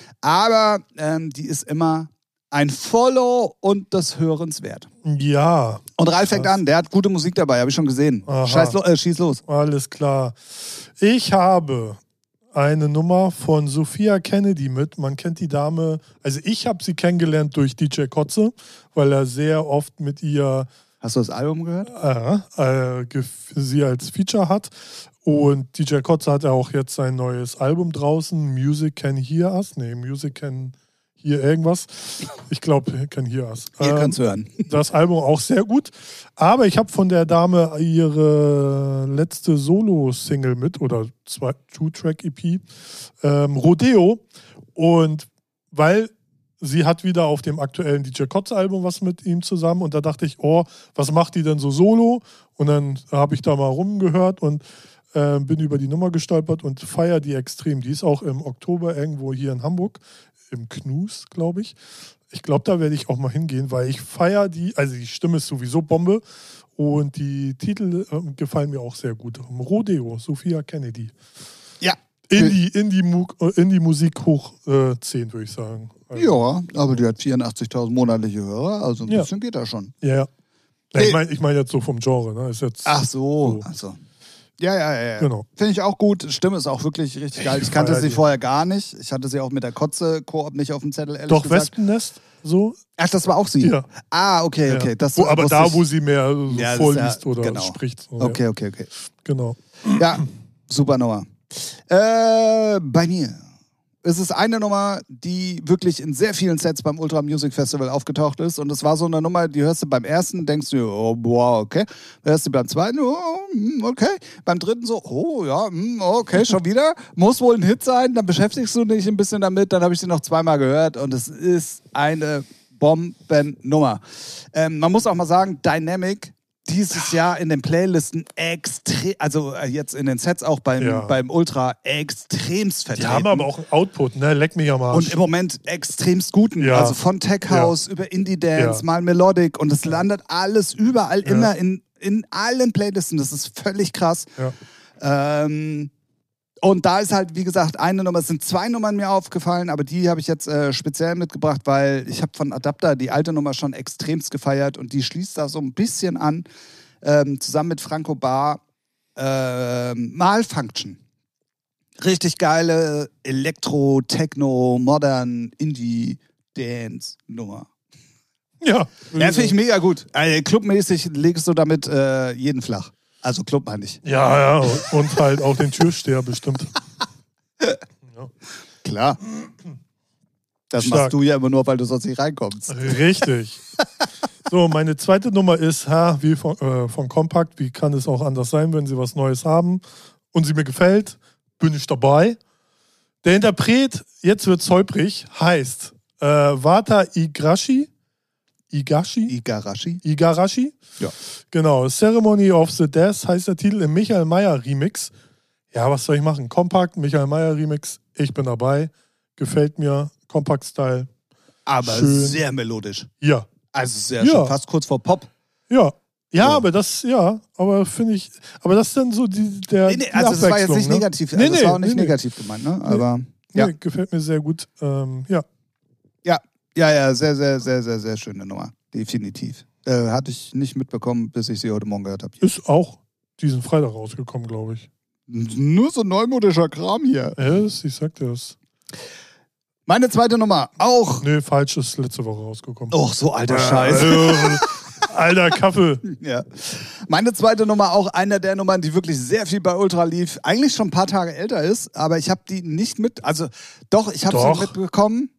Aber ähm, die ist immer ein Follow und das Hörenswert. Ja. Und Ralf fängt an, der hat gute Musik dabei, habe ich schon gesehen. Scheiß lo- äh, schieß los. Alles klar. Ich habe eine Nummer von Sophia Kennedy mit. Man kennt die Dame, also ich habe sie kennengelernt durch D J Kotze, weil er sehr oft mit ihr Hast du das Album gehört? äh, äh, gef- sie als Feature hat. Und D J Kotze hat ja auch jetzt sein neues Album draußen, Music Can Hear Us. Nee, Music Can Hear irgendwas. Ich glaube, Can Hear Us. Ihr Ähm, könnt's hören. Das Album auch sehr gut. Aber ich habe von der Dame ihre letzte Solo-Single mit oder zwei Two-Track-E P, ähm, Rodeo. Und weil sie hat wieder auf dem aktuellen D J Kotze-Album was mit ihm zusammen. Und da dachte ich, oh, was macht die denn so solo? Und dann habe ich da mal rumgehört und äh, bin über die Nummer gestolpert und feiere die extrem. Die ist auch im Oktober irgendwo hier in Hamburg, im Knus, glaube ich. Ich glaube, da werde ich auch mal hingehen, weil ich feiere die, also die Stimme ist sowieso Bombe und die Titel äh, gefallen mir auch sehr gut. Rodeo, Sophia Kennedy. Ja. Indie, Indie, Mu- äh, Indie Musik hoch äh, zehn, würde ich sagen. Also, Ja, aber die hat vierundachtzigtausend monatliche Hörer, also ein Ja. bisschen geht das schon. Ja, ja. Nee. Ich meine ich mein jetzt so vom Genre. Ne? Ist jetzt, Ach so. So. Also. Ja, ja, ja. ja. Genau. Finde ich auch gut. Stimme ist auch wirklich richtig geil. Ich kannte feier sie die. vorher gar nicht. Ich hatte sie auch mit der Kotze-Koop nicht auf dem Zettel, ehrlich Doch, gesagt. Wespennest, so. Ach, das war auch sie? Ja. Ah, okay, okay. Ja. Das wo, aber wusste da, ich. wo sie mehr so Ja, das ist vorliest ja- oder genau. spricht. So, Okay, ja. okay, okay. Genau. Ja, super Nummer. Äh, bei mir ist es eine Nummer, die wirklich in sehr vielen Sets beim Ultra Music Festival aufgetaucht ist. Und es war so eine Nummer, die hörst du beim ersten, denkst du, oh, wow, okay. Hörst du beim zweiten, oh, hm, okay. Beim dritten so, oh, ja, hm, okay, schon wieder. Muss wohl ein Hit sein. Dann beschäftigst du dich ein bisschen damit. Dann habe ich sie noch zweimal gehört. Und es ist eine Bombennummer. Ähm, man muss auch mal sagen, Dynamic dieses Jahr in den Playlisten extrem, also äh, jetzt in den Sets auch beim, Ja. beim Ultra extremst vertreten. Die haben aber auch einen Output, ne? Leck mich am Arsch. Und im Moment extremst guten. Ja. Also von Tech House Ja. über Indie Dance, Ja. mal Melodic. Und es landet alles überall, Ja. immer in, in allen Playlisten. Das ist völlig krass. Ja. Ähm, und da ist halt, wie gesagt, eine Nummer, es sind zwei Nummern mir aufgefallen, aber die habe ich jetzt äh, speziell mitgebracht, weil ich habe von Adapter die alte Nummer schon extremst gefeiert und die schließt da so ein bisschen an, ähm, zusammen mit Franco Bar, äh, Malfunction. Richtig geile Elektro, Techno, Modern, Indie, Dance-Nummer. Ja, Ja, finde ich mega gut. Also, clubmäßig legst du damit äh, jeden flach. Also Club meine ich. Ja, ja, und halt auch den Türsteher bestimmt. Ja. Klar. Das Stark. machst du ja immer nur, weil du sonst nicht reinkommst. Richtig. So, meine zweite Nummer ist, ha, wie von, äh, von Compact, wie kann es auch anders sein, wenn sie was Neues haben und sie mir gefällt, bin ich dabei. Der Interpret, jetzt wird's holprig, heißt äh, Wata Igarashi. Igashi? Igarashi? Igarashi? Ja. Genau, Ceremony of the Death heißt der Titel im Michael Mayer Remix. Ja, was soll ich machen? Compact, Michael Mayer Remix, ich bin dabei. Gefällt mir, Compact-Style. Aber Schön. sehr melodisch. Ja, Also sehr Ja. schon fast kurz vor Pop. ja. Ja, So. aber das, ja, aber finde ich, aber das ist dann so die, der, Nee, nee, die also das war jetzt Abwechslung, nicht ne? negativ. Nee, Also das nee, war auch nicht nee, nee. negativ gemeint, ne? Aber ja. Nee, gefällt mir sehr gut. Ähm, ja, ja, ja, ja, sehr, sehr, sehr, sehr, sehr schöne Nummer. Definitiv. Äh, hatte ich nicht mitbekommen, bis ich sie heute Morgen gehört habe. Ist auch diesen Freitag rausgekommen, glaube ich. Nur so neumodischer Kram hier. Ja, das, ich sag dir das. Meine zweite Nummer, auch. Nee, falsch, ist letzte Woche rausgekommen. Och, so alter Äh, Scheiß. äh, alter Kaffee. Ja. Meine zweite Nummer, auch einer der Nummern, die wirklich sehr viel bei Ultra lief, eigentlich schon ein paar Tage älter ist, aber ich habe die nicht mit, also doch, ich habe Doch. sie mitbekommen.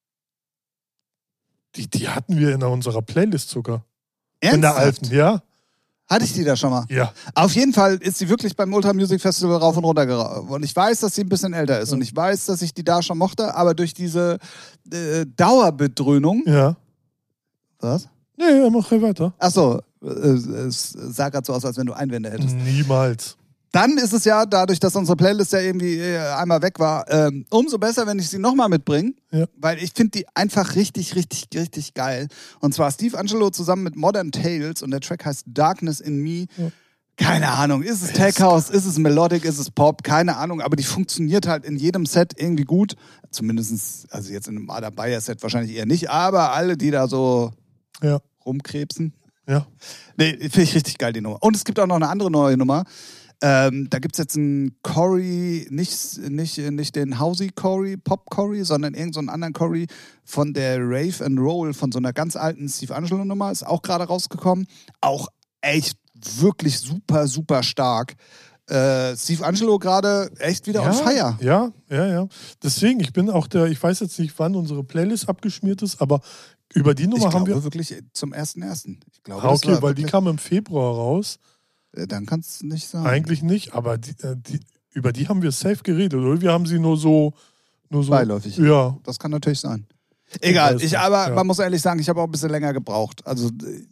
Die, die hatten wir in unserer Playlist sogar. Ernsthaft? In der alten, ja? Hatte ich die da schon mal? Ja. Auf jeden Fall ist sie wirklich beim Ultra Music Festival rauf und runter geraufen. Und ich weiß, dass sie ein bisschen älter ist. Und ich weiß, dass ich die da schon mochte, aber durch diese äh, Dauerbedröhnung. Ja. Was? Nee, mach weiter. Achso, äh, es sah gerade so aus, als wenn du Einwände hättest. Niemals. Dann ist es ja, dadurch, dass unsere Playlist ja irgendwie äh, einmal weg war, ähm, umso besser, wenn ich sie nochmal mitbringe. Ja. Weil ich finde die einfach richtig, richtig, richtig geil. Und zwar Steve Angello zusammen mit Modern Tales und der Track heißt Darkness in Me. Ja. Keine Ahnung, ist es Tech House, ist es Melodic, ist es Pop, keine Ahnung, aber die funktioniert halt in jedem Set irgendwie gut. Zumindest, also jetzt in einem Ada Bayer Set wahrscheinlich eher nicht, aber alle, die da so ja. rumkrebsen. Ja. Nee, finde ich richtig geil, die Nummer. Und es gibt auch noch eine andere neue Nummer. Ähm, da gibt es jetzt einen Corey, nicht, nicht, nicht den Housey Corey, Pop Corey, sondern irgendeinen so anderen Corey von der Rave and Roll, von so einer ganz alten Steve Angelo Nummer, ist auch gerade rausgekommen. Auch echt wirklich super, super stark. Äh, Steve Angelo gerade echt wieder ja, on fire. Ja, ja, ja. Deswegen, ich bin auch der, ich weiß jetzt nicht, wann unsere Playlist abgeschmiert ist, aber über die Nummer ich haben glaube wir. wirklich zum ersten ersten Ich glaube, ah, okay, das war weil die wirklich, kam im Februar raus. Dann kann es nicht sein. Eigentlich nicht, aber die, die, über die haben wir safe geredet, oder? Wir haben sie nur so. Nur so beiläufig. Ja. Das kann natürlich sein. Egal, ich, aber ja. man muss ehrlich sagen, ich habe auch ein bisschen länger gebraucht. Also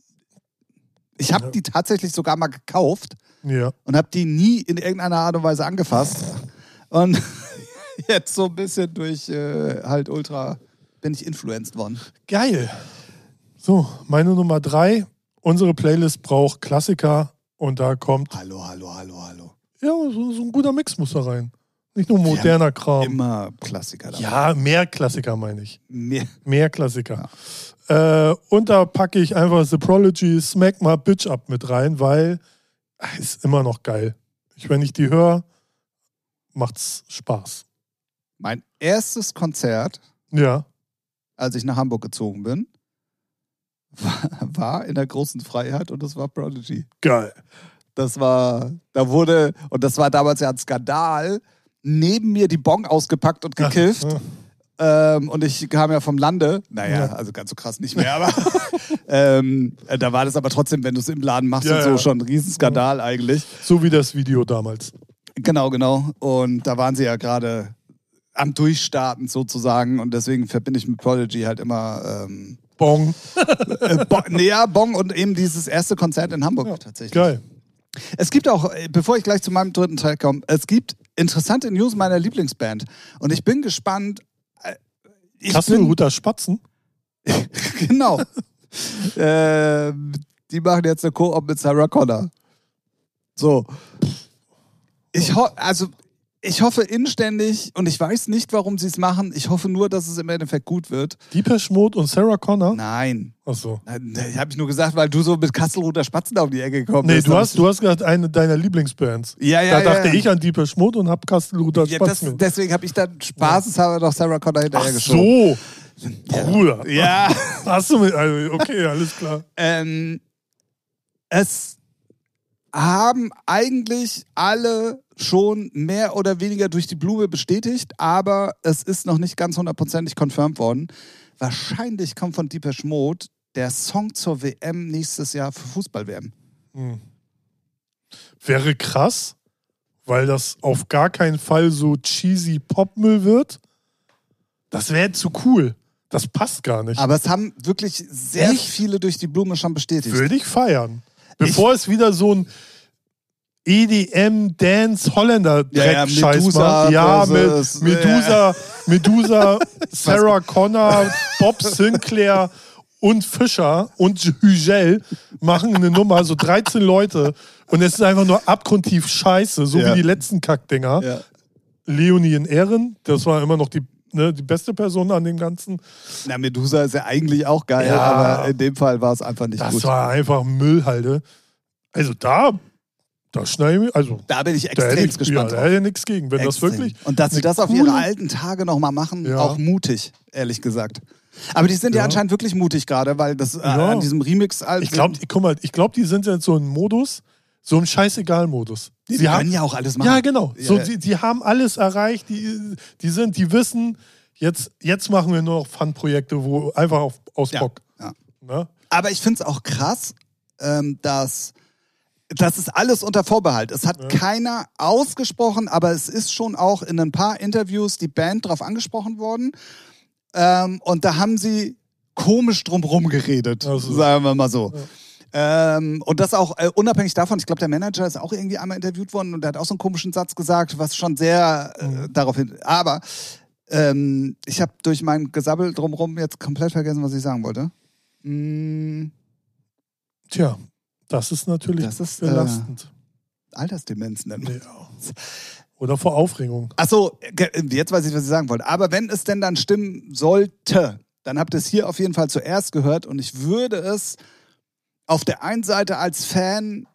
ich habe ja. die tatsächlich sogar mal gekauft ja. und habe die nie in irgendeiner Art und Weise angefasst. Und jetzt so ein bisschen durch äh, halt Ultra bin ich influenced worden. Geil. So, meine Nummer drei. Unsere Playlist braucht Klassiker und da kommt. Hallo, hallo, hallo, hallo. Ja, so, so ein guter Mix muss da rein. Nicht nur moderner Kram. Immer Klassiker dabei. Ja, mehr Klassiker meine ich. Mehr, mehr Klassiker. Ja. Äh, und da packe ich einfach The Prodigy Smack My Bitch Up mit rein, weil es ist immer noch geil. Ich, wenn ich die höre, macht's Spaß. Mein erstes Konzert, ja. als ich nach Hamburg gezogen bin, war, war in der großen Freiheit und das war Prodigy. Geil. Das war, da wurde, und das war damals ja ein Skandal, neben mir die Bon ausgepackt und gekifft. Ja, ja. Ähm, und ich kam ja vom Lande. Naja, ja. also ganz so krass nicht mehr, aber ähm, da war das aber trotzdem, wenn du es im Laden machst ja, und so, ja. schon ein Riesenskandal ja. eigentlich. So wie das Video damals. Genau, genau. Und da waren sie ja gerade am Durchstarten sozusagen und deswegen verbinde ich mit Prodigy halt immer ähm, Bong. äh, Bo nee, ja, Bong und eben dieses erste Konzert in Hamburg ja, tatsächlich. Geil. Es gibt auch, bevor ich gleich zu meinem dritten Teil komme, es gibt interessante News meiner Lieblingsband. Und ich bin gespannt. Kastelruther Spatzen? Genau. äh, die machen jetzt eine Koop mit Sarah Connor. So. Ich, ho also, ich hoffe inständig, und ich weiß nicht, warum sie es machen, ich hoffe nur, dass es im Endeffekt gut wird. Depeche Mode und Sarah Connor? Nein. Ach so. Ich habe ich nur gesagt, weil du so mit Kastelruther Spatzen auf die Ecke gekommen nee, bist. Nee, du hast, du hast gesagt, eine deiner Lieblingsbands. Ja, ja, Da dachte ja, ja. ich an Depeche Mode und hab Kastelruther Spatzen. Ja, das, deswegen habe ich dann spaßeshalber noch Sarah Connor hinterher Ach geschoben. so. Bruder. Ja. Hast du mit, also okay, alles klar. Ähm, es haben eigentlich alle schon mehr oder weniger durch die Blume bestätigt, aber es ist noch nicht ganz hundertprozentig confirmed worden. Wahrscheinlich kommt von Depeche Mode der Song zur W M nächstes Jahr für Fußball-W M. Hm. Wäre krass, weil das auf gar keinen Fall so cheesy Popmüll wird. Das wäre zu cool. Das passt gar nicht. Aber es haben wirklich sehr Echt? viele durch die Blume schon bestätigt. Würde ich feiern. Bevor ich es wieder so ein E D M, Dance, Holländer-Dreck-Scheiß ja, macht. Ja, ja, mit Medusa, Medusa, Sarah Connor, Bob Sinclair und Fischer und Hügel machen eine Nummer, so dreizehn Leute. Und es ist einfach nur abgrundtief scheiße, so ja. wie die letzten Kackdinger. Ja. Leonie in Ehren, das war immer noch die ne, die beste Person an dem Ganzen. Na, Medusa ist ja eigentlich auch geil, Ja, aber in dem Fall war es einfach nicht das gut. Das war einfach Müllhalde. Also da, da schneide ich, also da bin ich da extrem hätte ich, gespannt ja, drauf. da hätte ich nichts gegen. Wenn Extrem. das wirklich Und dass sie eine das auf coole- ihre alten Tage nochmal machen, Ja. auch mutig, ehrlich gesagt. Aber die sind ja, Ja. anscheinend wirklich mutig gerade, weil das äh, Ja. an diesem Remix... Ich glaube, guck mal, ich glaube, die sind jetzt so im Modus, so im Scheißegal-Modus. die, Die die haben- können ja auch alles machen. Ja, genau. So, Ja. die, die haben alles erreicht, die, die sind, die wissen, jetzt, jetzt machen wir nur noch Fun-Projekte, wo einfach auf, aus Ja. Bock. Ja. Ne? Aber ich finde es auch krass, ähm, dass das ist alles unter Vorbehalt. Es hat Ja. keiner ausgesprochen, aber es ist schon auch in ein paar Interviews die Band drauf angesprochen worden. Ähm, und da haben sie komisch drumherum geredet, Also. sagen wir mal so. Ähm, und das auch äh, unabhängig davon, ich glaube, der Manager ist auch irgendwie einmal interviewt worden und der hat auch so einen komischen Satz gesagt, was schon sehr äh, Mhm. darauf hin. Aber ähm, ich habe durch mein Gesabbel drumherum jetzt komplett vergessen, was ich sagen wollte. Mm, Tja, das ist natürlich Das ist, äh, belastend. Altersdemenz nennen wir. Ja. Oder vor Aufregung. Achso, jetzt weiß ich, was ich sagen wollte. Aber wenn es denn dann stimmen sollte, dann habt ihr es hier auf jeden Fall zuerst gehört und ich würde es auf der einen Seite als Fan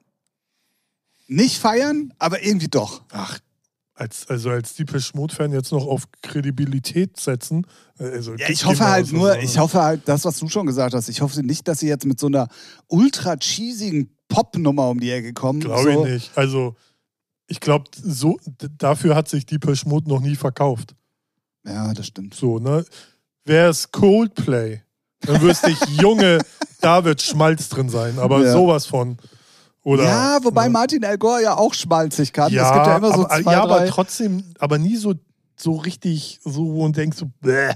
nicht feiern, aber irgendwie doch. Ach, als, also als Deepish Mode-Fan jetzt noch auf Kredibilität setzen. Also, Ja, gib- ich gib hoffe mal halt was nur, anderes. ich hoffe halt, das, was du schon gesagt hast, ich hoffe nicht, dass sie jetzt mit so einer ultra cheesigen Pop-Nummer um die Ecke kommen. Glaube so. ich nicht. Also, ich glaube, so, d- dafür hat sich Deepish Mode noch nie verkauft. Ja, das stimmt. So, ne? Wäre es Coldplay, dann wüsste ich, Junge, da wird Schmalz drin sein. Aber Ja. sowas von. Oder, ja, wobei ne? Martin Al Gore ja auch schmalzig kann. Ja, es gibt ja immer so aber, zwei, ja, aber drei... trotzdem, aber nie so, so richtig so, wo und denkst so, bäh.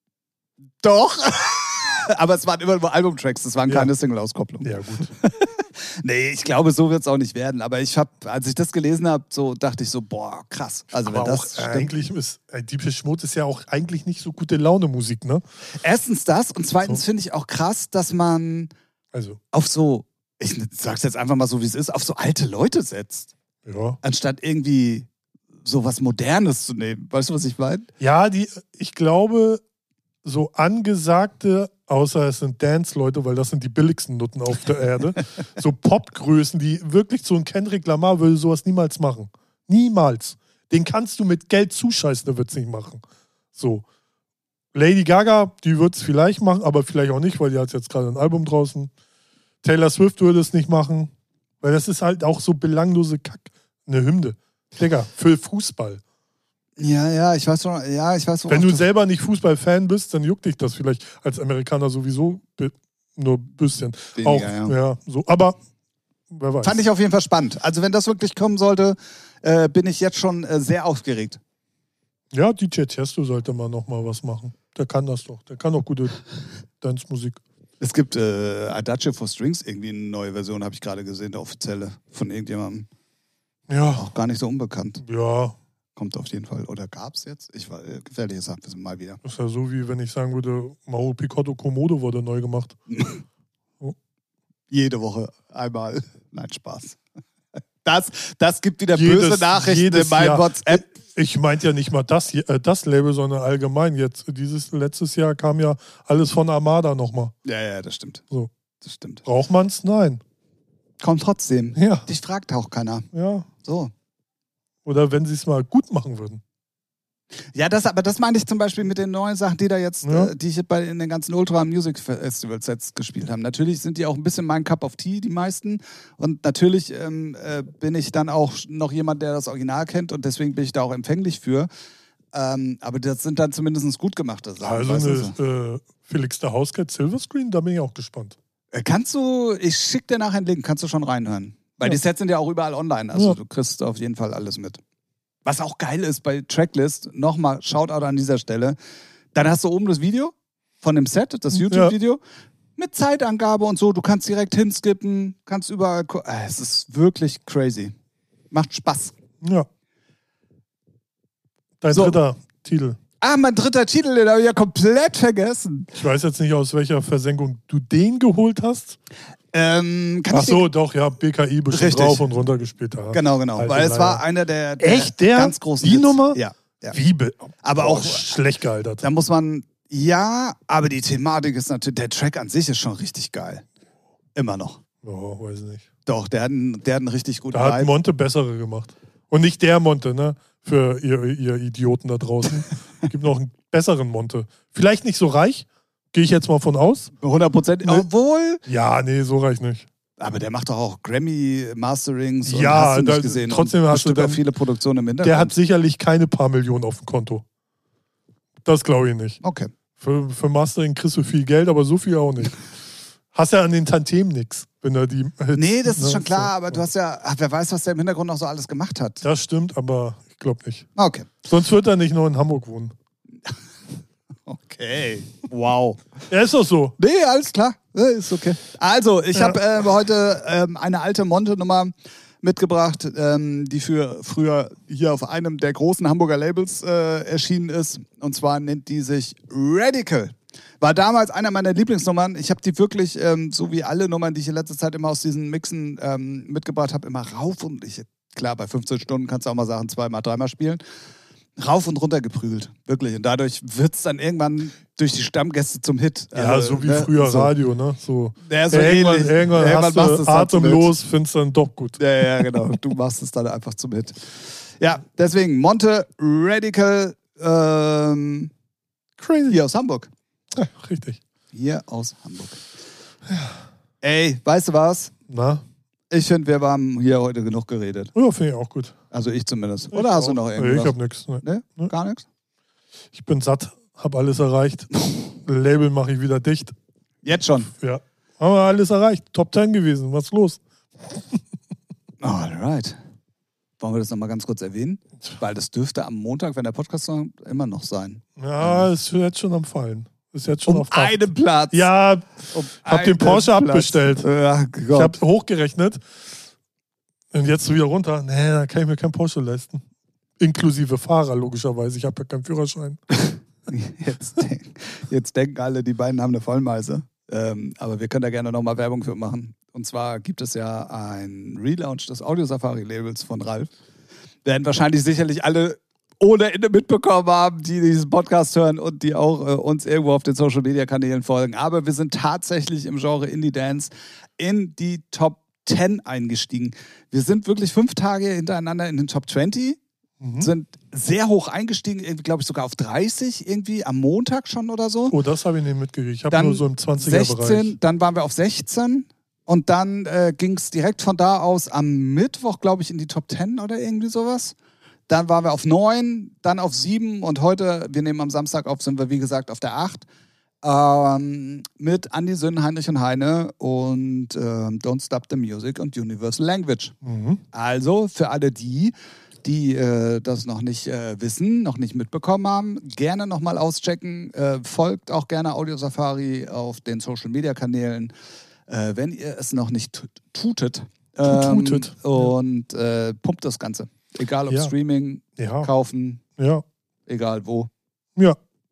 Doch. Aber es waren immer nur Albumtracks, das waren Ja. keine Single-Auskopplungen. Ja, gut. Nee, ich glaube, so wird es auch nicht werden. Aber ich habe, als ich das gelesen habe, so dachte ich so, boah, krass. Also Aber wenn auch das äh, stimmt. eigentlich ist äh, Deepish Mode ist ja auch eigentlich nicht so gute Laune Musik, ne? Erstens das und zweitens So. finde ich auch krass, dass man Also, auf so, ich sag's jetzt einfach mal so, wie es ist, auf so alte Leute setzt. ja. Anstatt irgendwie so was Modernes zu nehmen. Weißt du, was ich meine? Ja, die, ich glaube, so angesagte, außer es sind Dance-Leute, weil das sind die billigsten Nutten auf der Erde, so Popgrößen, die wirklich so ein Kendrick Lamar würde sowas niemals machen. Niemals. Den kannst du mit Geld zuscheißen, der wird es nicht machen. So. Lady Gaga, die wird es vielleicht machen, aber vielleicht auch nicht, weil die hat jetzt gerade ein Album draußen. Taylor Swift würde es nicht machen, weil das ist halt auch so belanglose Kack. Eine Hymne. Digga, für Fußball. Ja, ja, ich weiß schon, ja, ich weiß Wenn du selber nicht Fußballfan bist, dann juckt dich das vielleicht als Amerikaner sowieso bi- nur ein bisschen. Weniger, auch, ja. ja. so. Aber wer weiß. Fand ich auf jeden Fall spannend. Also wenn das wirklich kommen sollte, äh, bin ich jetzt schon äh, sehr aufgeregt. Ja, D J Tiesto sollte mal noch mal was machen. Der kann das doch. Der kann auch gute Dance-Musik. Es gibt äh, Adagio for Strings, irgendwie eine neue Version, habe ich gerade gesehen, eine offizielle, von irgendjemandem. Ja, Auch gar nicht so unbekannt. ja. Kommt auf jeden Fall. Oder gab's jetzt? Ich war äh, gefährliches Halbwissen mal wieder. Das ist ja so, wie wenn ich sagen würde, Mauro Picotto Komodo wurde neu gemacht. Jede Woche einmal. Nein, Spaß. Das, das gibt wieder Jedes- böse Nachrichten jedes in meinem Jahr. WhatsApp. Ich meinte ja nicht mal das, hier- äh, das Label, sondern allgemein jetzt. Dieses letztes Jahr kam ja alles von Armada nochmal. Ja, ja, das stimmt. So. Das stimmt. Braucht man's? Nein. Kommt trotzdem. Ja, Dich fragt auch keiner. ja. So. Oder wenn sie es mal gut machen würden. Ja, das, aber das meine ich zum Beispiel mit den neuen Sachen, die da jetzt, Ja. äh, die ich bei in den ganzen Ultra Music Festivals jetzt gespielt haben. Natürlich sind die auch ein bisschen mein Cup of Tea, die meisten. Und natürlich ähm, äh, bin ich dann auch noch jemand, der das Original kennt und deswegen bin ich da auch empfänglich für. Ähm, aber das sind dann zumindest gut gemachte Sachen. Also weißt eine du so. äh, Felix der Hauscat Silverscreen, da bin ich auch gespannt. Äh, Kannst du, ich schick dir nachher einen Link, kannst du schon reinhören. Weil Ja. die Sets sind ja auch überall online, also Ja. du kriegst auf jeden Fall alles mit. Was auch geil ist bei Tracklist, nochmal Shoutout an dieser Stelle, dann hast du oben das Video von dem Set, das YouTube-Video, mit Zeitangabe und so, du kannst direkt hinskippen, kannst überall, gu- äh, es ist wirklich crazy. Macht Spaß. Ja. Dein So. dritter Titel. Ah, mein dritter Titel, den habe ich ja komplett vergessen. Ich weiß jetzt nicht, aus welcher Versenkung du den geholt hast. Ähm, kann Ach ich dir- so, doch, ja, B K I bestimmt Richtig. rauf und runter gespielt. Ja. Genau, genau. Alte Weil es Leier. war einer der, der Echt? Der? ganz großen Die Hits. Nummer? Ja. Ja. Wie? Be- Aber Boah, auch schlecht gealtert. Da muss man, ja, aber die Thematik ist natürlich, der Track an sich ist schon richtig geil. Immer noch. Oh, weiß nicht. Doch, der hat einen, der hat einen richtig guten Da hat Vibe. Monte bessere gemacht. Und nicht der Monte, ne? Für ihr, ihr Idioten da draußen. Es gibt noch einen besseren Monte. Vielleicht nicht so reich, gehe ich jetzt mal von aus. hundert Prozent. Nee. Obwohl, Ja, nee, so reich nicht. aber der macht doch auch Grammy-Masterings und Ja, hast du da- nicht gesehen. trotzdem und hast du bestimmt auch dann- viele Produktionen im Hintergrund. Der hat sicherlich keine paar Millionen auf dem Konto. Das glaube ich nicht. Okay. Für, für Mastering kriegst du viel Geld, aber so viel auch nicht. Hast ja an den Tantiemen nichts, wenn er die. Hits, Nee, das ist ne, schon klar, so. aber du hast ja, ach, wer weiß, was der im Hintergrund noch so alles gemacht hat. Das stimmt, aber ich glaube nicht. Okay. Sonst wird er nicht nur in Hamburg wohnen. Okay. Wow. Er ist doch so. Nee, alles klar. Ja, ist okay. Also, ich Ja. habe äh, heute ähm, eine alte Monte-Nummer mitgebracht, ähm, die für früher hier auf einem der großen Hamburger Labels äh, erschienen ist. Und zwar nennt die sich Radical. War damals einer meiner Lieblingsnummern. Ich habe die wirklich, ähm, so wie alle Nummern, die ich in letzter Zeit immer aus diesen Mixen ähm, mitgebracht habe, immer rauf und ich, klar, bei fünfzehn Stunden kannst du auch mal Sachen zweimal, dreimal spielen. Rauf und runter geprügelt, wirklich. Und dadurch wird es dann irgendwann durch die Stammgäste zum Hit. Ja, Also, so wie ne, früher so. Radio, ne? So. Ja, so irgendwann ähnlich. irgendwann, Irgendwann hast machst du du's dann zum atemlos, findest dann doch gut. Ja, ja, genau. Du machst es dann einfach zum Hit. Ja, deswegen Monte Radical ähm, Crazy. hier aus Hamburg. Ja, richtig. Hier aus Hamburg. Ey, weißt du was? Na? Ich finde, wir haben hier heute genug geredet. Ja, finde ich auch gut. Also ich zumindest. Ich Oder hast auch. du noch Nee, irgendwas? ich habe nichts. Ne. Ne? Ne. Gar nichts? Ich bin satt, habe alles erreicht. Label mache ich wieder dicht. Jetzt schon. Ja. Haben wir alles erreicht. Top Ten gewesen. Was ist los? Alright. Wollen wir das nochmal ganz kurz erwähnen? Weil das dürfte am Montag, wenn der Podcast noch, immer noch sein. Ja, ist jetzt schon am Fallen. Ist jetzt schon Um auf acht. einen Platz. Ja, um hab den einen Porsche Platz. abbestellt. Ja, ich Gott. habe hochgerechnet. Und jetzt wieder runter. Nee, da kann ich mir kein Porsche leisten. Inklusive Fahrer, logischerweise. Ich habe ja keinen Führerschein. Jetzt, denk, jetzt denken alle, die beiden haben eine Vollmeise. Ähm, aber wir können da gerne nochmal Werbung für machen. Und zwar gibt es ja einen Relaunch des Audio-Safari-Labels von Ralf. Werden wahrscheinlich sicherlich alle ohne Ende mitbekommen haben, die diesen Podcast hören und die auch äh, uns irgendwo auf den Social-Media-Kanälen folgen. Aber wir sind tatsächlich im Genre Indie-Dance in die Top zehn eingestiegen. Wir sind wirklich fünf Tage hintereinander in den Top zwanzig. Mhm. Sind sehr hoch eingestiegen, glaube ich sogar auf dreißig irgendwie am Montag schon oder so. Oh, das habe ich nicht mitgekriegt. Ich habe Dann nur so im zwanziger-Bereich. sechzehn, dann waren wir auf sechzehn und dann äh, ging es direkt von da aus am Mittwoch, glaube ich, in die Top zehn oder irgendwie sowas. Dann waren wir auf neun, dann auf sieben und heute, wir nehmen am Samstag auf, sind wir wie gesagt auf der acht. Ähm, mit Andi Sünn, Heinrich und Heine und ähm, Don't Stop the Music und Universal Language. Mhm. Also für alle die, die äh, das noch nicht äh, wissen, noch nicht mitbekommen haben, gerne nochmal auschecken. Äh, folgt auch gerne Audio Safari auf den Social Media Kanälen, äh, wenn ihr es noch nicht tut- tutet. Ähm, Tutet. und äh, pumpt das Ganze. Egal ob Ja. Streaming, Ja, kaufen, ja, egal wo. ja.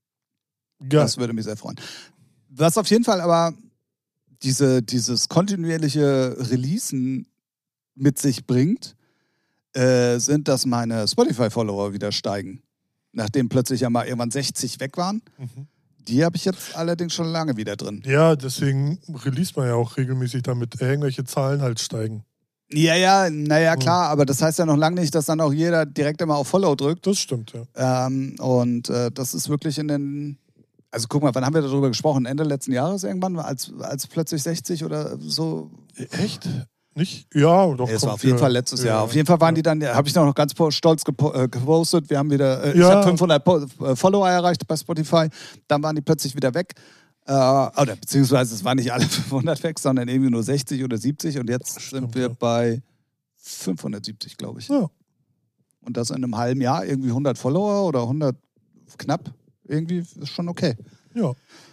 Geil. Das würde mich sehr freuen. Was auf jeden Fall aber diese, dieses kontinuierliche Releasen mit sich bringt, äh, sind, dass meine Spotify-Follower wieder steigen. Nachdem plötzlich ja mal irgendwann sechzig weg waren. Mhm. Die habe ich jetzt allerdings schon lange wieder drin. Ja, deswegen release man ja auch regelmäßig, damit irgendwelche Zahlen halt steigen. Ja, ja, naja, Mhm. klar, aber das heißt ja noch lange nicht, dass dann auch jeder direkt immer auf Follow drückt. Das stimmt, ja. Ähm, und äh, das ist wirklich in den... Also guck mal, wann haben wir darüber gesprochen? Ende letzten Jahres irgendwann, als, als plötzlich sechzig oder so. Echt? Nicht? Ja, doch. Nee, es kommt war auf jeden wieder. Fall letztes Ja. Jahr. Auf jeden Fall waren die dann, habe ich noch ganz po- stolz gepo äh, gepostet. Wir haben wieder, äh, ich Ja. habe fünfhundert po äh, Follower erreicht bei Spotify. Dann waren die plötzlich wieder weg. Äh, oder beziehungsweise es waren nicht alle fünfhundert weg, sondern irgendwie nur sechzig oder siebzig. Und jetzt Stimmt, sind wir ja. bei fünfhundertsiebzig, glaube ich. Ja. Und das in einem halben Jahr irgendwie hundert Follower oder hundert knapp. Irgendwie ist schon okay. Ja.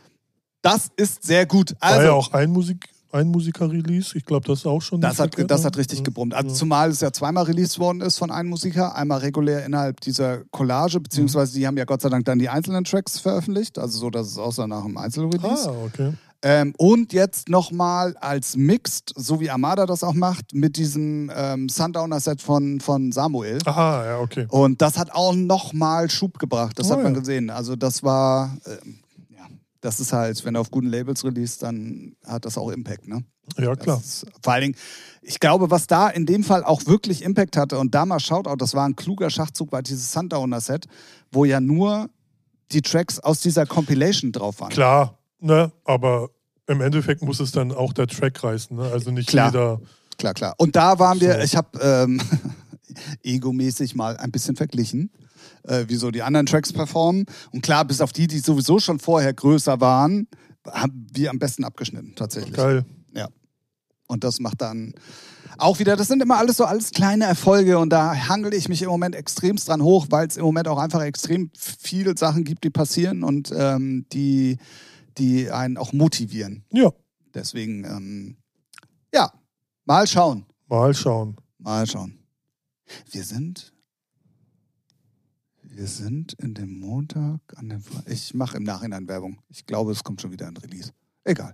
Das ist sehr gut. War Also, ja auch ein, Musik, ein Musiker-Release. Ich glaube, das ist auch schon. Das hat, verkehrt, das ne? hat richtig gebrummt. Also Ja. zumal es ja zweimal released worden ist von einem Musiker. Einmal regulär innerhalb dieser Collage, beziehungsweise die haben ja Gott sei Dank dann die einzelnen Tracks veröffentlicht. Also so, dass es aussah nach einem Einzelrelease. Ah, okay. Ähm, und jetzt nochmal als Mixed, so wie Armada das auch macht, mit diesem ähm, Sundowner-Set von, von Samuel. Aha, ja, okay. Und das hat auch nochmal Schub gebracht. Das oh, hat man ja. gesehen. Also das war, ähm, ja, das ist halt, wenn du auf guten Labels release, dann hat das auch Impact, ne? Ja, klar. Ist, vor allen Dingen, ich glaube, was da in dem Fall auch wirklich Impact hatte, und da mal Shoutout, das war ein kluger Schachzug, war dieses Sundowner-Set, wo ja nur die Tracks aus dieser Compilation drauf waren. Klar, ne, aber im Endeffekt muss es dann auch der Track reißen, ne? Also nicht Klar. jeder. Klar, klar. Und da waren wir, So. ich habe ähm, egomäßig mal ein bisschen verglichen, äh, wie so die anderen Tracks performen. Und klar, bis auf die, die sowieso schon vorher größer waren, haben wir am besten abgeschnitten, tatsächlich. Geil. Ja. Und das macht dann auch wieder, das sind immer alles so alles kleine Erfolge und da hangel ich mich im Moment extremst dran hoch, weil es im Moment auch einfach extrem viele Sachen gibt, die passieren und ähm, die, die einen auch motivieren. Ja. Deswegen, ähm, ja, mal schauen. Mal schauen. Mal schauen. Wir sind, wir sind in dem Montag an dem, ich mache im Nachhinein Werbung. Ich glaube, es kommt schon wieder ein Release. Egal.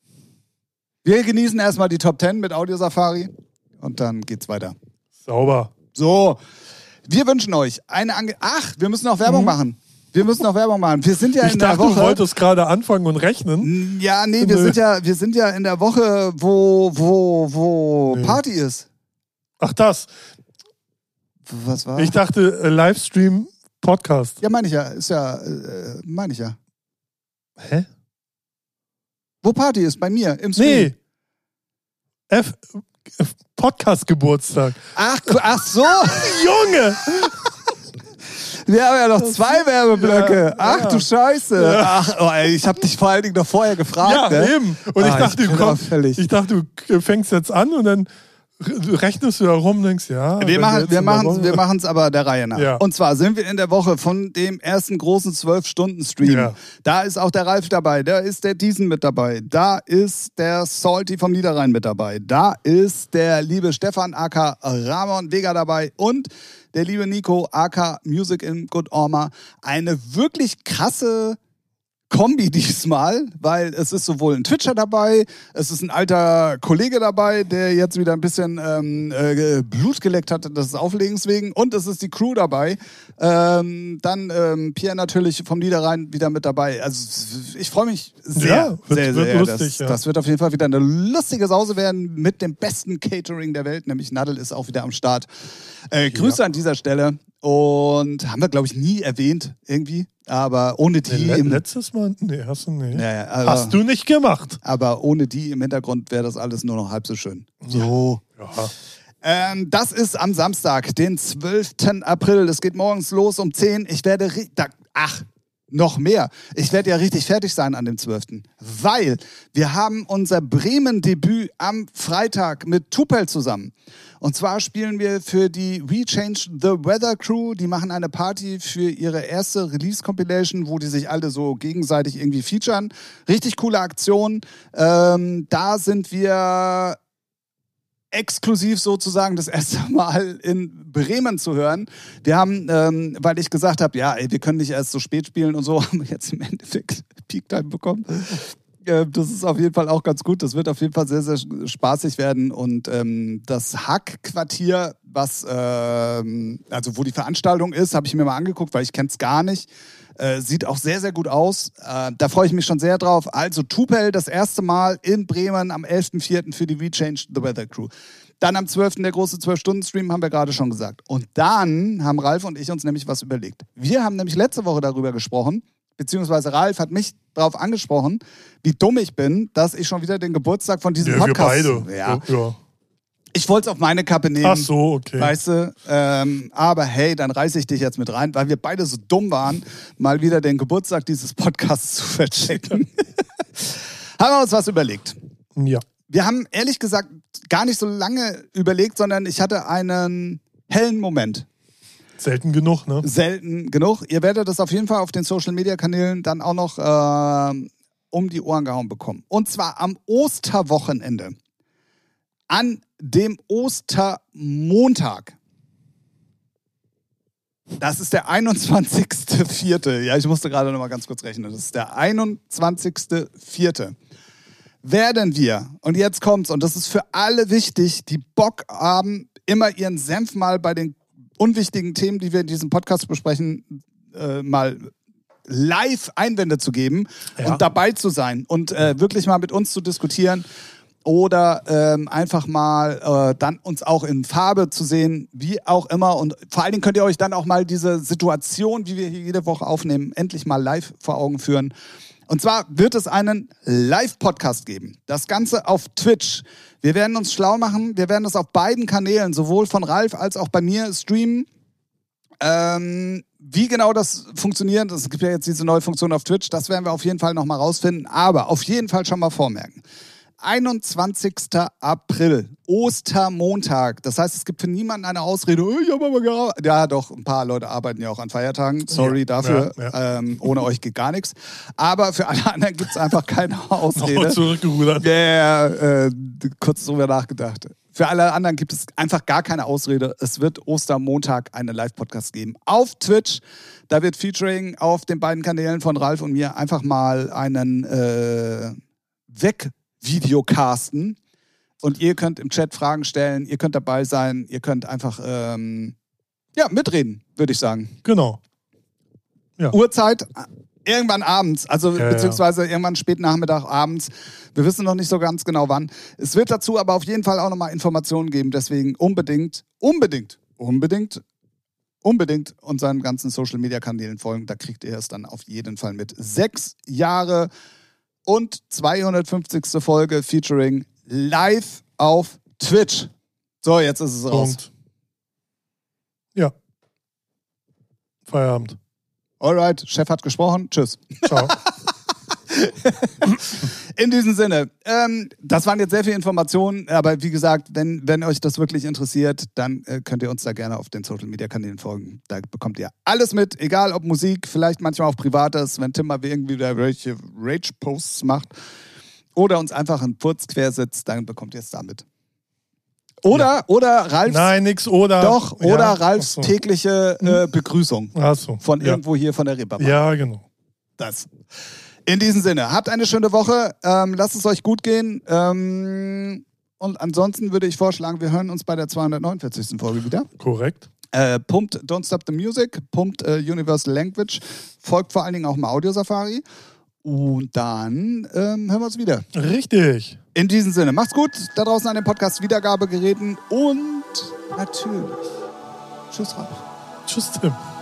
Wir genießen erstmal die Top zehn mit Audio Safari und dann geht's weiter. Sauber. So, wir wünschen euch eine Ange... Ach, wir müssen noch Werbung Mhm. machen. Wir müssen noch Werbung machen. Wir sind ja Ich in dachte, der Woche... du wolltest gerade anfangen und rechnen. Ja, nee, wir Nö. sind ja, wir sind ja in der Woche, wo, wo, wo Nee. Party ist. Ach, das. Was war? Ich dachte, äh, Livestream, Podcast. Ja, meine ich ja. Ist ja, äh, meine ich ja. Hä? Wo Party ist? Bei mir, im Stream. Nee. F, F Podcast-Geburtstag. Ach, ach so. Junge! Wir haben ja noch zwei Werbeblöcke. Ja, Ach ja. du Scheiße. Ja. Ach, oh, ey, ich habe dich vor allen Dingen noch vorher gefragt. Ja, ne? eben. Und Ah, ich dachte, ich du bin kommst, auffällig. ich dachte, du fängst jetzt an und dann rechnest du herum und denkst, ja. Wir wenn machen jetzt wir in der machen's, Woche- wir machen's aber der Reihe nach. Ja. Und zwar sind wir in der Woche von dem ersten großen zwölf-Stunden-Stream. Ja. Da ist auch der Ralf dabei, da ist der Diesen mit dabei, da ist der Salty vom Niederrhein mit dabei, da ist der liebe Stefan aka Ramon Vega dabei und der liebe Nico aka Music in Good Orma. Eine wirklich krasse Kombi diesmal, weil es ist sowohl ein Twitcher dabei, es ist ein alter Kollege dabei, der jetzt wieder ein bisschen ähm, äh, Blut geleckt hat, des Auflegens wegen, und es ist die Crew dabei. Ähm, dann ähm, Pierre natürlich vom Niederrhein wieder mit dabei. Also ich freue mich sehr, Ja, wird- sehr, wird sehr. lustig, das, ja. das wird auf jeden Fall wieder eine lustige Sause werden mit dem besten Catering der Welt, nämlich Nadel ist auch wieder am Start. Äh, Grüße Ja. an dieser Stelle. Und haben wir, glaube ich, nie erwähnt, irgendwie. Aber ohne die. Nee, le im, letztes Mal? Nee, hast du nicht. ja, ja, aber, Hast du nicht gemacht. aber ohne die im Hintergrund wäre das alles nur noch halb so schön. So. Ja. Ähm, das ist am Samstag, den zwölften April. Das geht morgens los um zehn. Ich werde. ri- Da, ach, noch mehr. Ich werde ja richtig fertig sein an dem zwölften Weil wir haben unser Bremen-Debüt am Freitag mit Tupel zusammen. Und zwar spielen wir für die We Change the Weather Crew. Die machen eine Party für ihre erste Release-Compilation, wo die sich alle so gegenseitig irgendwie featuren. Richtig coole Aktion. Ähm, da sind wir exklusiv sozusagen das erste Mal in Bremen zu hören. Wir haben, ähm, weil ich gesagt habe, ja, ey, wir können nicht erst so spät spielen und so, haben wir jetzt im Endeffekt Peak Time bekommen. Äh, das ist auf jeden Fall auch ganz gut. Das wird auf jeden Fall sehr, sehr spaßig werden. Und ähm, das Hack-Quartier, was, ähm, also wo die Veranstaltung ist, habe ich mir mal angeguckt, weil ich kenne es gar nicht. Äh, sieht auch sehr, sehr gut aus. Äh, da freue ich mich schon sehr drauf. Also Tupel das erste Mal in Bremen am elften vierten für die We Change the Weather Crew. Dann am zwölften der große zwölf-Stunden-Stream, haben wir gerade schon gesagt. Und dann haben Ralf und ich uns nämlich was überlegt. Wir haben nämlich letzte Woche darüber gesprochen, beziehungsweise Ralf hat mich darauf angesprochen, wie dumm ich bin, dass ich schon wieder den Geburtstag von diesem Ja, wir Podcast... beide. Ja, Ja. ich wollte es auf meine Kappe nehmen. Ach so, okay. Weißt du, ähm, aber hey, dann reiße ich dich jetzt mit rein, weil wir beide so dumm waren, mal wieder den Geburtstag dieses Podcasts zu verchecken. Haben wir uns was überlegt. Ja. Wir haben ehrlich gesagt gar nicht so lange überlegt, sondern ich hatte einen hellen Moment. Selten genug, ne? Selten genug. Ihr werdet das auf jeden Fall auf den Social-Media-Kanälen dann auch noch äh, um die Ohren gehauen bekommen. Und zwar am Osterwochenende. An dem Ostermontag. Das ist der einundzwanzigste vierte Ja, ich musste gerade noch mal ganz kurz rechnen. Das ist der einundzwanzigste vierte werden wir, und jetzt kommt's, und das ist für alle wichtig, die Bock haben, immer ihren Senf mal bei den unwichtigen Themen, die wir in diesem Podcast besprechen, äh, mal live Einwände zu geben ja. und dabei zu sein und äh, wirklich mal mit uns zu diskutieren oder ähm, einfach mal äh, dann uns auch in Farbe zu sehen, wie auch immer. Und vor allen Dingen könnt ihr euch dann auch mal diese Situation, wie wir hier jede Woche aufnehmen, endlich mal live vor Augen führen. Und zwar wird es einen Live-Podcast geben. Das Ganze auf Twitch. Wir werden uns schlau machen. Wir werden das auf beiden Kanälen, sowohl von Ralf als auch bei mir, streamen. Ähm, wie genau das funktioniert, es gibt ja jetzt diese neue Funktion auf Twitch, das werden wir auf jeden Fall nochmal rausfinden. Aber auf jeden Fall schon mal vormerken. einundzwanzigster April, Ostermontag. Das heißt, es gibt für niemanden eine Ausrede, oh, ich habe aber gearbeitet. Ja, doch, ein paar Leute arbeiten ja auch an Feiertagen. Sorry ja, dafür. Ja, ja. Ähm, ohne euch geht gar nichts. Aber für alle anderen gibt es einfach keine Ausrede. Nochmal zurückgerudert. Ja, yeah, äh, kurz drüber nachgedacht. Für alle anderen gibt es einfach gar keine Ausrede. Es wird Ostermontag einen Live-Podcast geben auf Twitch. Da wird Featuring auf den beiden Kanälen von Ralf und mir einfach mal einen äh, Weg-Videocasten. Und ihr könnt im Chat Fragen stellen, ihr könnt dabei sein, ihr könnt einfach ähm, ja, mitreden, würde ich sagen. Genau. Ja. Uhrzeit, irgendwann abends, also ja, beziehungsweise irgendwann spät Nachmittag, abends. Wir wissen noch nicht so ganz genau wann. Es wird dazu aber auf jeden Fall auch nochmal Informationen geben, deswegen unbedingt, unbedingt, unbedingt, unbedingt unseren ganzen Social-Media-Kanälen folgen. Da kriegt ihr es dann auf jeden Fall mit. Sechs Jahre und zweihundertfünfzigste Folge Featuring live auf Twitch. So, jetzt ist es raus. Punkt. Ja. Feierabend. Alright, Chef hat gesprochen. Tschüss. Ciao. In diesem Sinne, ähm, das waren jetzt sehr viele Informationen, aber wie gesagt, wenn, wenn euch das wirklich interessiert, dann äh, könnt ihr uns da gerne auf den Social-Media-Kanälen folgen. Da bekommt ihr alles mit, egal ob Musik, vielleicht manchmal auch Privates, wenn Tim mal irgendwie da welche Rage-Posts macht oder uns einfach einen Furz quer sitzt, dann bekommt ihr es damit. Oder, ja. oder Ralfs... Nein, nix, oder... Doch, oder ja, Ralfs so. tägliche äh, Begrüßung. Ach so. Von ja. irgendwo hier von der Reeperbahn. Ja, genau. Das. In diesem Sinne, habt eine schöne Woche, ähm, lasst es euch gut gehen. Ähm, und ansonsten würde ich vorschlagen, wir hören uns bei der zweihundertneunundvierzigsten Folge wieder. Korrekt. Äh, pumpt Don't Stop the Music, pumpt äh, Universal Language, folgt vor allen Dingen auch mal Audio Safari. Und dann ähm, hören wir uns wieder. Richtig. In diesem Sinne, macht's gut. Da draußen an den Podcast-Wiedergabegeräten und natürlich. Tschüss, Ralf. Tschüss, Tim.